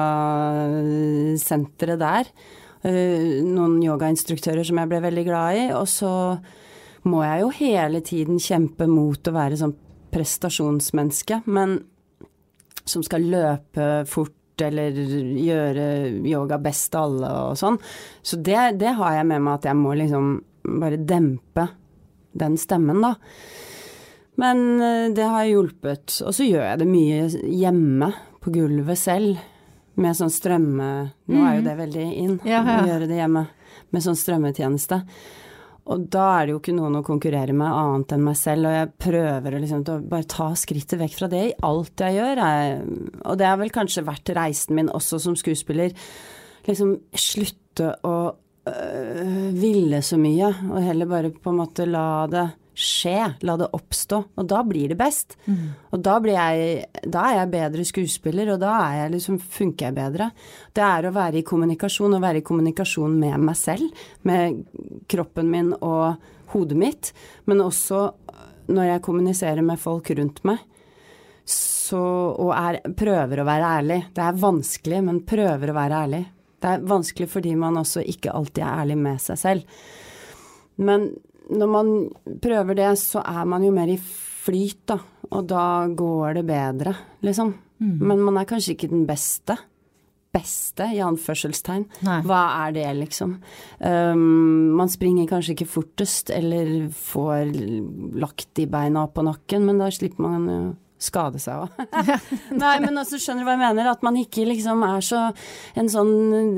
yogasentre der. Uh, noen yogainstruktører som jeg ble veldig glad i, og så må jeg jo hele tiden kjempe mot å være sånn prestasjonsmenneske, men som skal løpe fort eller gjøre yoga best av alle og sånn. Så det, det har jeg med meg at jeg må liksom bare dempe den stemmen da. Men det har hjulpet, og så gjør jeg det mye hjemme på gulvet selv, med sånn strømme, nå er jo det veldig inn, Ja, ja. å gjøre det hjemme, med sånn strømmetjeneste. Og da er det jo ikke noen å konkurrere med annet enn meg selv, og jeg prøver liksom å bare ta skrittet vekk fra det i alt jeg gjør. Jeg, og det har vel kanskje vært reisen min også som skuespiller, liksom slutte å øh, ville så mye, og heller bare på en måte la det skje, la det oppstå, og da blir det best. Mm. Og da blir jeg, da er jeg bedre skuespiller, og da er jeg liksom, funker jeg bedre. Det er å være i kommunikasjon, og være i kommunikasjon med meg selv, med kroppen min og hodet mitt, men også når jeg kommuniserer med folk rundt meg, så, og er, prøver å være ærlig. Det er vanskelig, men prøver å være ærlig. Det er vanskelig fordi man også ikke alltid er ærlig med seg selv. Men når man prøver det, så er man jo mer i flyt da, og da går det bedre, liksom. Mm. Men man er kanskje ikke den beste. Beste, i anførselstegn. Nei. Hva er det, liksom? Um, man springer kanskje ikke fortest, eller får lagt de beina opp på nakken, men da slipper man jo skade seg også. Nei, men også skjønner du hva jeg mener, at man ikke liksom er så en sånn,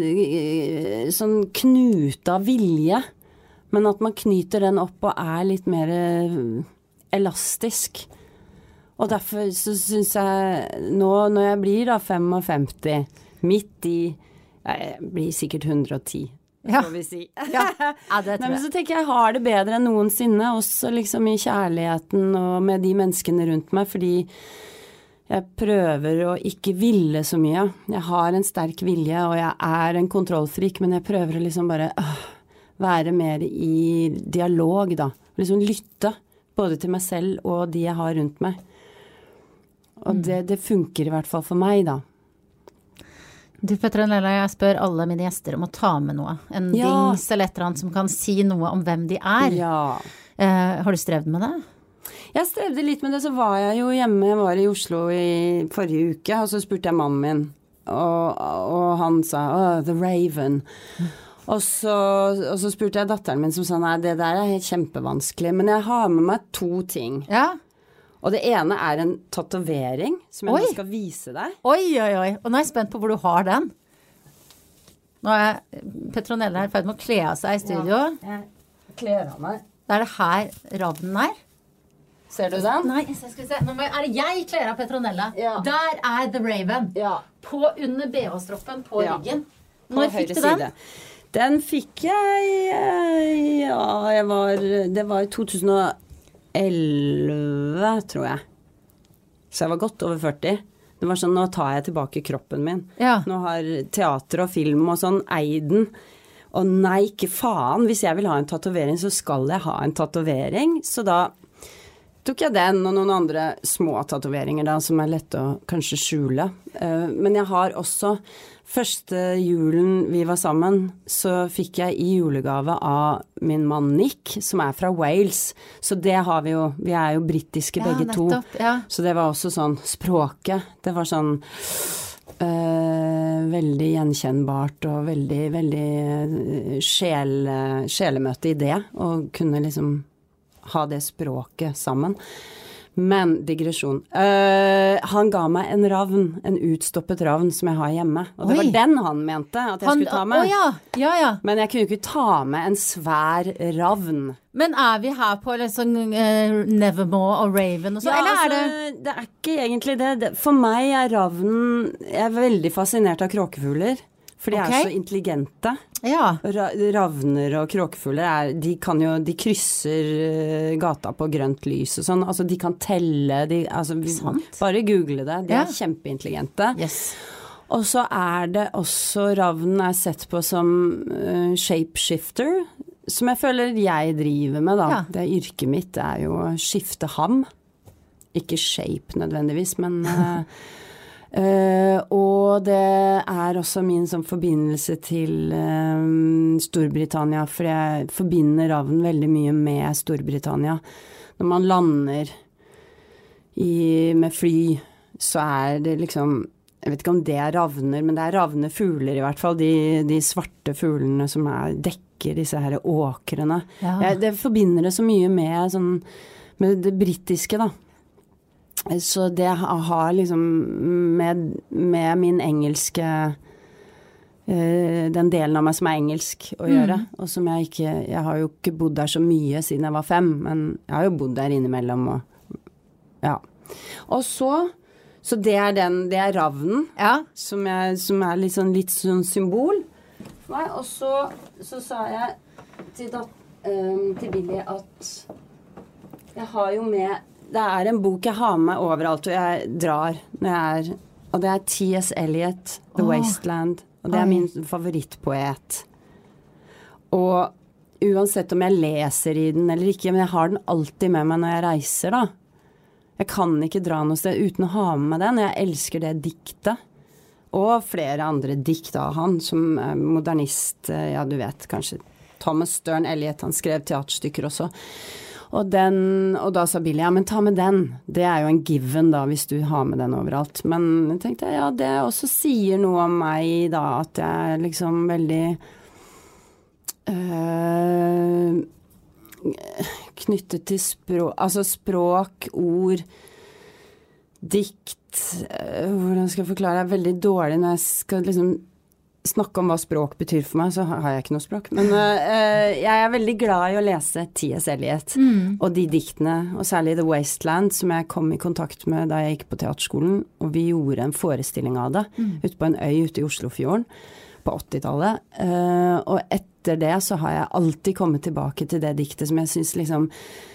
sånn knute av vilje, men at man knyter den opp og er litt mer elastisk. Og derfor så synes jeg, nå når jeg blir da femtifem, midt i, jeg blir sikkert hundre og ti, Ja. får vi si. Ja, ja det Nei, tror men jeg. så tenker jeg, jeg har det bedre enn noensinne, også liksom i kjærligheten og med de menneskene rundt meg, fordi jeg prøver å ikke ville så mye. Jeg har en sterk vilje, og jeg er en kontrollfrik, men jeg prøver å liksom bare øh, være mer i dialog da. Liksom lytte, både til meg selv og de jeg har rundt meg. Og det, det funker i hvert fall for meg da. Du Petronella, jeg spør alle mine gjester om å ta med noe. En Ja. dings eller et eller annet som kan si noe om hvem de er. Ja. Eh, har du strevd med det? Jeg strevde litt med det, så var jeg jo hjemme, jeg var i Oslo i forrige uke, og så spurte jeg mannen min, og, og han sa, oh, The Raven. Og så, og så spurte jeg datteren min som sa, nei, det der er helt kjempevanskelig, men jeg har med meg to ting. Ja. Og det ene er en tatovering, som jeg Oi. nå skal vise deg. Oi, oi, oi. Og nå er jeg spent på hvor du har den. Nå er Petronella her i ferd med å kle av seg i studio. Jeg kler av meg. Da er det her ravnen er. Ser du den? Nei, så skal vi se. Nå må jeg, er det jeg kler av Petronella? Ja. Der er The Raven. Ja. På under B H-stroppen på Ja. ryggen. På Når fikk høyre du den? side. Den fikk jeg, eh, ja, jeg var, det var i to tusen og elleve, tror jeg. Så jeg var godt over førti. Det var sånn, nå tar jeg tilbake kroppen min. Ja. Nå har teater og film og sånn eid den. Og nei, ikke faen, hvis jeg vil ha en tatovering, så skal jeg ha en tatovering. Så da tok jeg den og noen andre små tatoveringer da, som er lett å kanskje skjule. Uh, men jeg har også, første julen vi var sammen, så fikk jeg i julegave av min mann Nick, som er fra Wales. Så det har vi jo, vi er jo brittiske ja, begge nettopp, to. Ja. Så det var også sånn, språket, det var sånn... Uh, veldig gjenkjennbart og veldig, veldig sjel, sjelemøte i det, og kunne liksom ha det språket sammen. Men, digresjon. Uh, han ga meg en ravn, en utstoppet ravn som jeg har hjemme. Og det Oi. Var den han mente at jeg han, skulle ta med. Å, ja. Ja, ja. Men jeg kunne ikke ta med en svær ravn. Men er vi her på liksom, uh, Nevermore og Raven og så? Ja, eller er altså, det? Det er ikke egentlig det. For meg er ravnen, jeg er veldig fascinert av kråkefugler. For de okay. er så intelligente. Ja. Ra ravner og kråkefugler, er, de kan jo, de krysser gata på grønt lys og sånn. Altså, de kan telle, de, altså, vi, bare google det. De ja. Er kjempeintelligente. Yes. Og så er det også, ravnen er sett på som uh, shapeshifter, som jeg føler jeg driver med da. Ja. Det er yrket mitt, det er jo å skifte ham. Ikke shape nødvendigvis, men... Uh, Uh, og det er også min som forbindelse til um, Storbritannia, for jeg forbinder ravnen veldig mye med Storbritannia. Når man lander i, med fly, så er det liksom, jeg vet ikke om det er ravner, men det er ravnefugler i hvert fall, de, de svarte fuglene som er, dekker disse her åkrene. Ja. Jeg, det forbinder det så mye med, sånn, med det brittiske da. Så det har liksom med, med min engelske, uh, den delen av meg som er engelsk å gjøre, mm. og som jeg ikke, jeg har jo ikke bodd der så mye siden jeg var fem, men jeg har jo bodd der innimellom, og ja. Og så, så det er den, det er ravnen, ja. som, jeg, som er litt sånn, litt sånn symbol for meg, og så, så sa jeg til, dat, um, til Billy at jeg har jo med det er en bok jeg har med overalt, og jeg drar når jeg er, og det er T S Eliot, The oh. Wasteland, og det er min favorittpoet. Og uansett om jeg leser i den eller ikke, men jeg har den alltid med meg når jeg reiser da. Jeg kan ikke dra noe sted uten å ha med meg den, jeg elsker det diktet. Og flere andre dikt av han, som er modernist, ja du vet, kanskje Thomas Stern Eliot, han skrev teaterstykker også. Og, den, og da sa Billy, ja, men ta med den. Det er jo en given da, hvis du har med den overalt. Men jeg tenkte, ja, det også sier noe om meg da, at jeg er liksom veldig øh, knyttet til språk, altså språk, ord, dikt, øh, hvordan skal jeg forklare, jeg er veldig dårlig når jeg skal liksom snakke om hva språk betyr for meg, så har jeg ikke noe språk. Men uh, jeg er veldig glad i å lese T S Eliot, mm. og de diktene, og særlig The Wasteland, som jeg kom i kontakt med da jeg gikk på teaterskolen, og vi gjorde en forestilling av det, mm. ute på en øy ute i Oslofjorden, på åttitallet. Uh, og etter det så har jeg alltid kommet tilbake til det diktet som jeg synes liksom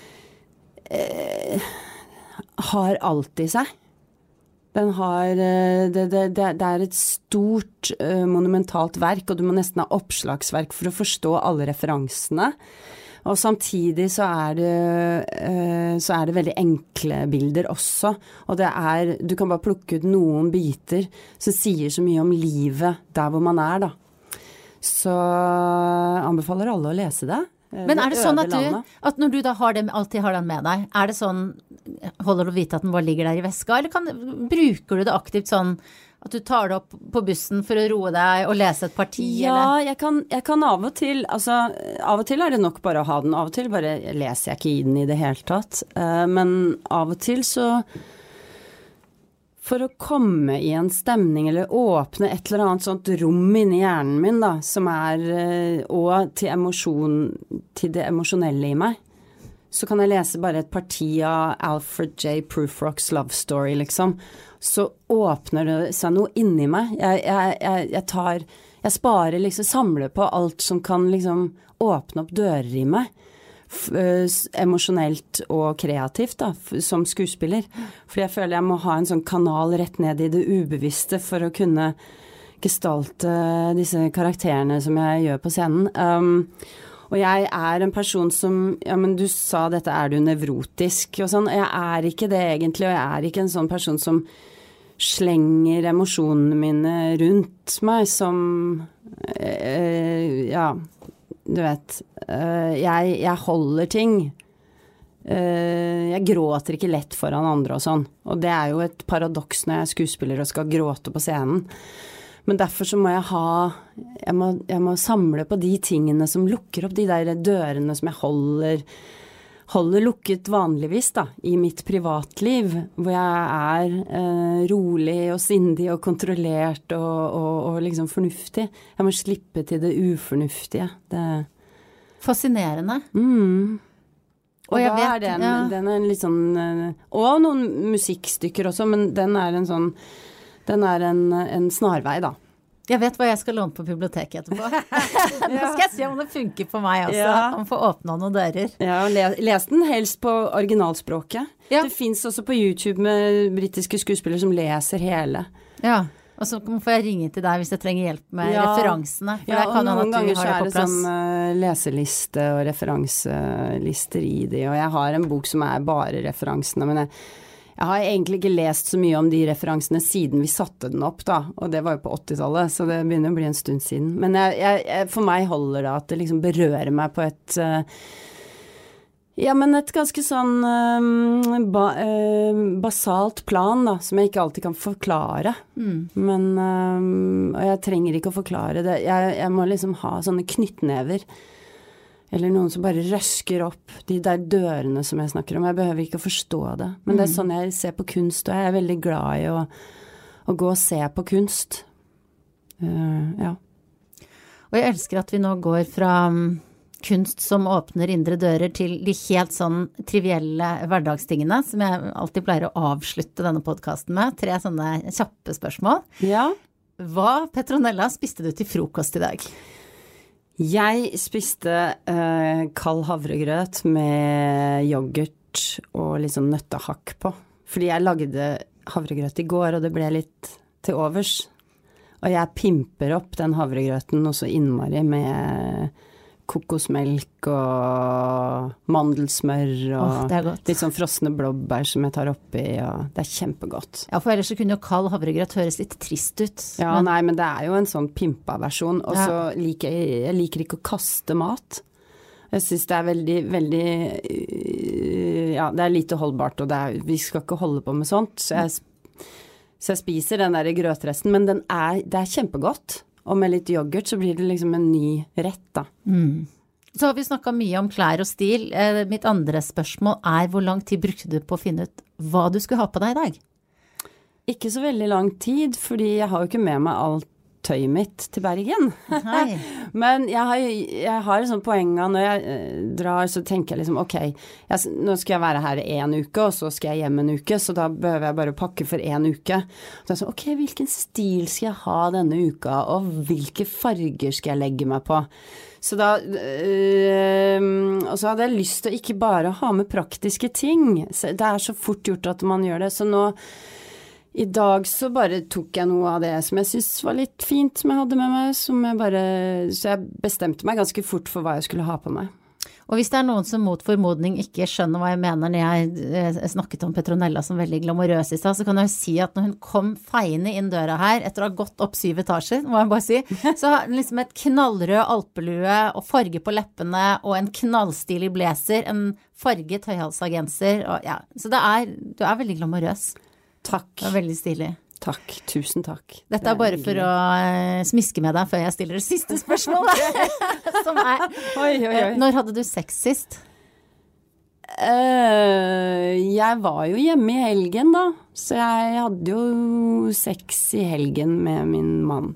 uh, har alltid seg. Den har, det, det, det er et stort, uh, monumentalt verk, og du må nesten ha oppslagsverk for å forstå alle referansene. Og samtidig så er det, uh, så er det veldig enkle bilder også. Og det er, du kan bare plukke ut noen biter som sier så mye om livet der hvor man er da. Så anbefaler alle å lese det. Men er det sånn at du, at når du da har den, alltid har den med deg, er det sånn, holder du å vite at den bare ligger der i veska, eller kan, bruker du det aktivt sånn, at du tar det opp på bussen for å roe deg og lese et parti? Ja, eller? Jeg, kan, jeg kan av og til, altså av og til er det nok bare å ha den, av og til bare leser jeg ikke i den i det hele tatt, uh, men av og til så for å komme i en stemning eller åpne et eller annet sånt rom inni hjernen min da, som er, og til emosjon, til det emosjonelle i meg, så kan jeg lese bare et parti av Alfred J. Prufrocks Love Story liksom, så åpner det seg noe inni meg. Jeg, jeg, jeg, jeg tar, jeg sparer liksom, samler på alt som kan liksom åpne opp dører i meg, emosjonelt og kreativt da, som skuespiller. Fordi jeg føler jeg må ha en sånn kanal rett ned i det ubevisste for å kunne gestalte disse karakterene som jeg gjør på scenen. Um, Og jeg er en person som, ja, men du sa dette, er du nevrotisk og sånn. Jeg er ikke det egentlig, og jeg er ikke en sånn person som slenger emosjonene mine rundt meg som, øh, ja, du vet, øh, jeg, jeg holder ting. Uh, jeg gråter ikke lett foran andre og sånn, og det er jo et paradoks når jeg er skuespiller og skal gråte på scenen, men derfor så må jeg ha jeg må, jeg må samle på de tingene som lukker opp de der dørene som jeg holder holder lukket vanligvis da, i mitt privatliv, hvor jeg er uh, rolig og sindig og kontrollert og, og, og liksom fornuftig. Jeg må slippe til det ufornuftige. Det... Fascinerende. Mhm. Og, og da vet, er den, ja. den er en litt sånn, og noen musikkstykker også, men den er en sånn, den er en, en snarvei da. Jeg vet hva jeg skal låne på biblioteket etterpå. Nå skal jeg se om det funker for meg også, ja. om å få åpne noen dører. Ja, les, les den helst på originalspråket. Ja. Det finnes også på YouTube med britiske skuespillere som leser hele. Ja. Og så får jeg ringe til deg hvis jeg trenger hjelp med ja. referansene. For ja, og noen ganger så er det sånn uh, leseliste og referanselister i de, og jeg har en bok som er bare referansene, men jeg, jeg har egentlig ikke lest så mye om de referansene siden vi satte den opp da, og det var jo på åttitallet, så det begynner å bli en stund siden. Men jeg, jeg, for meg holder det at det liksom berører meg på et... Uh, Ja, men et ganske sånn um, ba, uh, basalt plan da, som jeg ikke alltid kan forklare. Mm. Men, um, og jeg trenger ikke å forklare det. Jeg, jeg må liksom ha sånne knyttnever. Eller noen som bare røsker opp de der dørene som jeg snakker om. Jeg behøver ikke å forstå det. Men mm. det er sånn jeg ser på kunst, og jeg er veldig glad i å, å gå og se på kunst. Uh, ja. Og jeg elsker at vi nå går fra... kunst som åpner indre dører til de helt sånn trivielle hverdagstingene, som jeg alltid pleier å avslutte denne podcasten med. Tre sånne kjappe spørsmål. Ja. Hva, Petronella, spiste du til frokost i dag? Jeg spiste uh, kald havregrøt med yoghurt og litt sånn nøttehakk på. Fordi jeg lagde havregrøt i går, og det ble litt til overs. Og jeg pimper opp den havregrøten også innmari med... kokosmelk og mandelsmør og oh, litt sånn frosne blåbær som jeg tar oppi, og det er kjempegodt. Ja, for ellers så kunne jo kald havregrøt høres litt trist ut. Ja, men... nei, men det er jo en sånn pimpa versjon, og så ja. liker jeg, jeg liker ikke å kaste mat. Jeg synes det er veldig, veldig, ja, det er lite holdbart, og det er, vi skal ikke holde på med sånt, så jeg, så jeg spiser den der grøtresten, men den er, det er kjempegodt. Og med litt yoghurt så blir det liksom en ny rett da. Mm. Så har vi snakket mye om klær og stil. Eh, mitt andre spørsmål er, hvor lang tid brukte du på å finne ut hva du skulle ha på deg i dag? Ikke så veldig lang tid, fordi jeg har jo ikke med meg alt tøyet mitt til Bergen. Men jeg har, jeg har et sånt poeng av når jeg eh, drar, så tenker jeg liksom, ok, jeg, nå skal jeg være her en uke, og så skal jeg hjem en uke, så da behøver jeg bare pakke for en uke. Så jeg så, ok, hvilken stil skal jeg ha denne uka, og hvilke farger skal jeg legge meg på? Så da, øh, og så hadde jeg lyst til å ikke bare ha med praktiske ting. Så det er så fort gjort at man gjør det, så nå i dag så bare tok jeg noe av det som jeg synes var litt fint som jeg hadde med meg, som jeg bare, så jeg bestemte meg ganske fort for hva jeg skulle ha på meg. Og hvis det er noen som mot formodning ikke skjønner hva jeg mener når jeg, jeg snakket om Petronella som veldig glamorøs i sted, så kan jeg si at når hun kom feiende inn døra her, etter å ha gått opp syv etasjer, må jeg bare si, så har hun liksom et knallrød alpelue og farge på leppene og en knallstilig blazer, en farget høyhalsagenser, og ja, så det er, du er veldig glamorøs. Takk. Det er veldig stilig. Takk, tusen takk. Dette er, er bare for å uh, smiske med deg før jeg stiller det siste spørsmålet. Som er, oi, oi, oi. Når hadde du sex sist? Uh, jeg var jo hjemme i helgen da, så jeg hadde jo sex i helgen med min mann.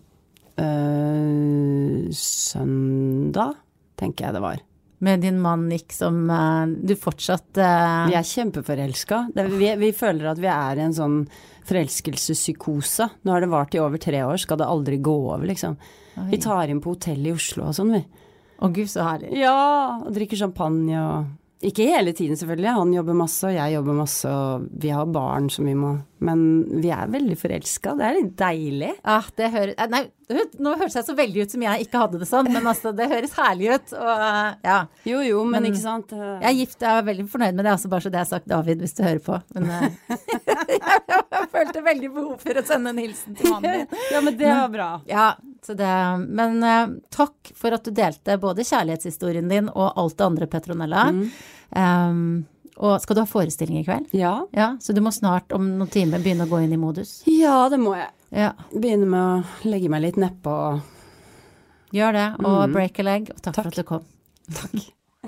Uh, søndag, tenker jeg det var. Med din mann, Nick, som uh, du fortsatt... Uh... Vi er kjempeforelsket. Det, vi, vi føler at vi er i en sånn forelskelsespsykose. Nå har det vart i over tre år, skal det aldri gå over, liksom. Oi. Vi tar inn på hotell i Oslo og sånn, vi. Å Gud, så herlig. Ja, og drikker champagne og Ikke hele tiden selvfølgelig, han jobber masse og jeg jobber masse og vi har barn som vi må, men vi er veldig forelsket, det er litt deilig. Ja, det høres, nei, nå høres jeg så veldig ut som jeg ikke hadde det sånn, men altså det høres herlig ut, og ja. Jo, jo, men, men ikke sant. Jeg er gift, jeg er veldig fornøyd med det, altså bare så det jeg har sagt David, hvis du hører på, men jeg, jeg følte veldig behov for å sende en hilsen til mannen min. Ja, men det var bra. Ja, så det, men uh, takk for at du delte både kjærlighetshistorien din og alt det andre, Petronella. Mm. Um, og skal du ha forestilling i kveld? Ja. Ja. Så du må snart om noen timer begynne å gå inn i modus? Ja, det må jeg. Ja. Begynne med å legge meg litt nedpå. Gjør det, og mm. break a leg, og takk, takk for at du kom. Takk.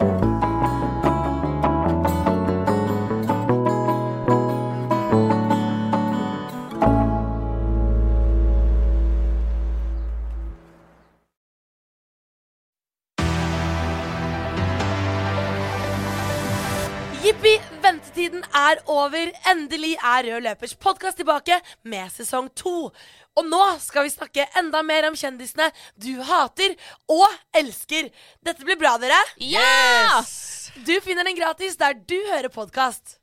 Jippi, ventetiden er over. Endelig er Rød Løpers podcast tilbake med sesong to. Og nå skal vi snakke enda mer om kjendisene du hater og elsker. Dette blir bra, dere. Yes! Du finner den gratis der du hører podcast.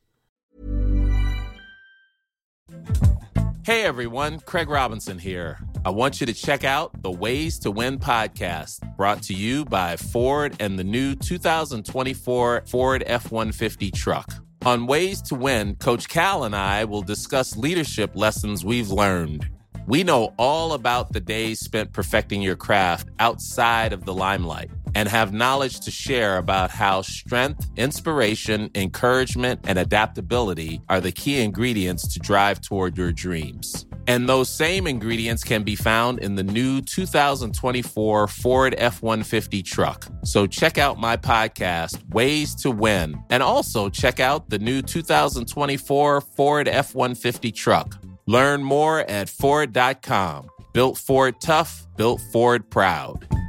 Hey everyone, Craig Robinson here. I want you to check out the Ways to Win podcast, brought to you by Ford and the new two thousand twenty-four Ford F one fifty truck. On Ways to Win, Coach Cal and I will discuss leadership lessons we've learned. We know all about the days spent perfecting your craft outside of the limelight and have knowledge to share about how strength, inspiration, encouragement, and adaptability are the key ingredients to drive toward your dreams. And those same ingredients can be found in the new two thousand twenty-four Ford F one fifty truck. So check out my podcast, Ways to Win, and also check out the new two thousand twenty-four Ford F one fifty truck. Learn more at Ford dot com. Built Ford tough, built Ford proud.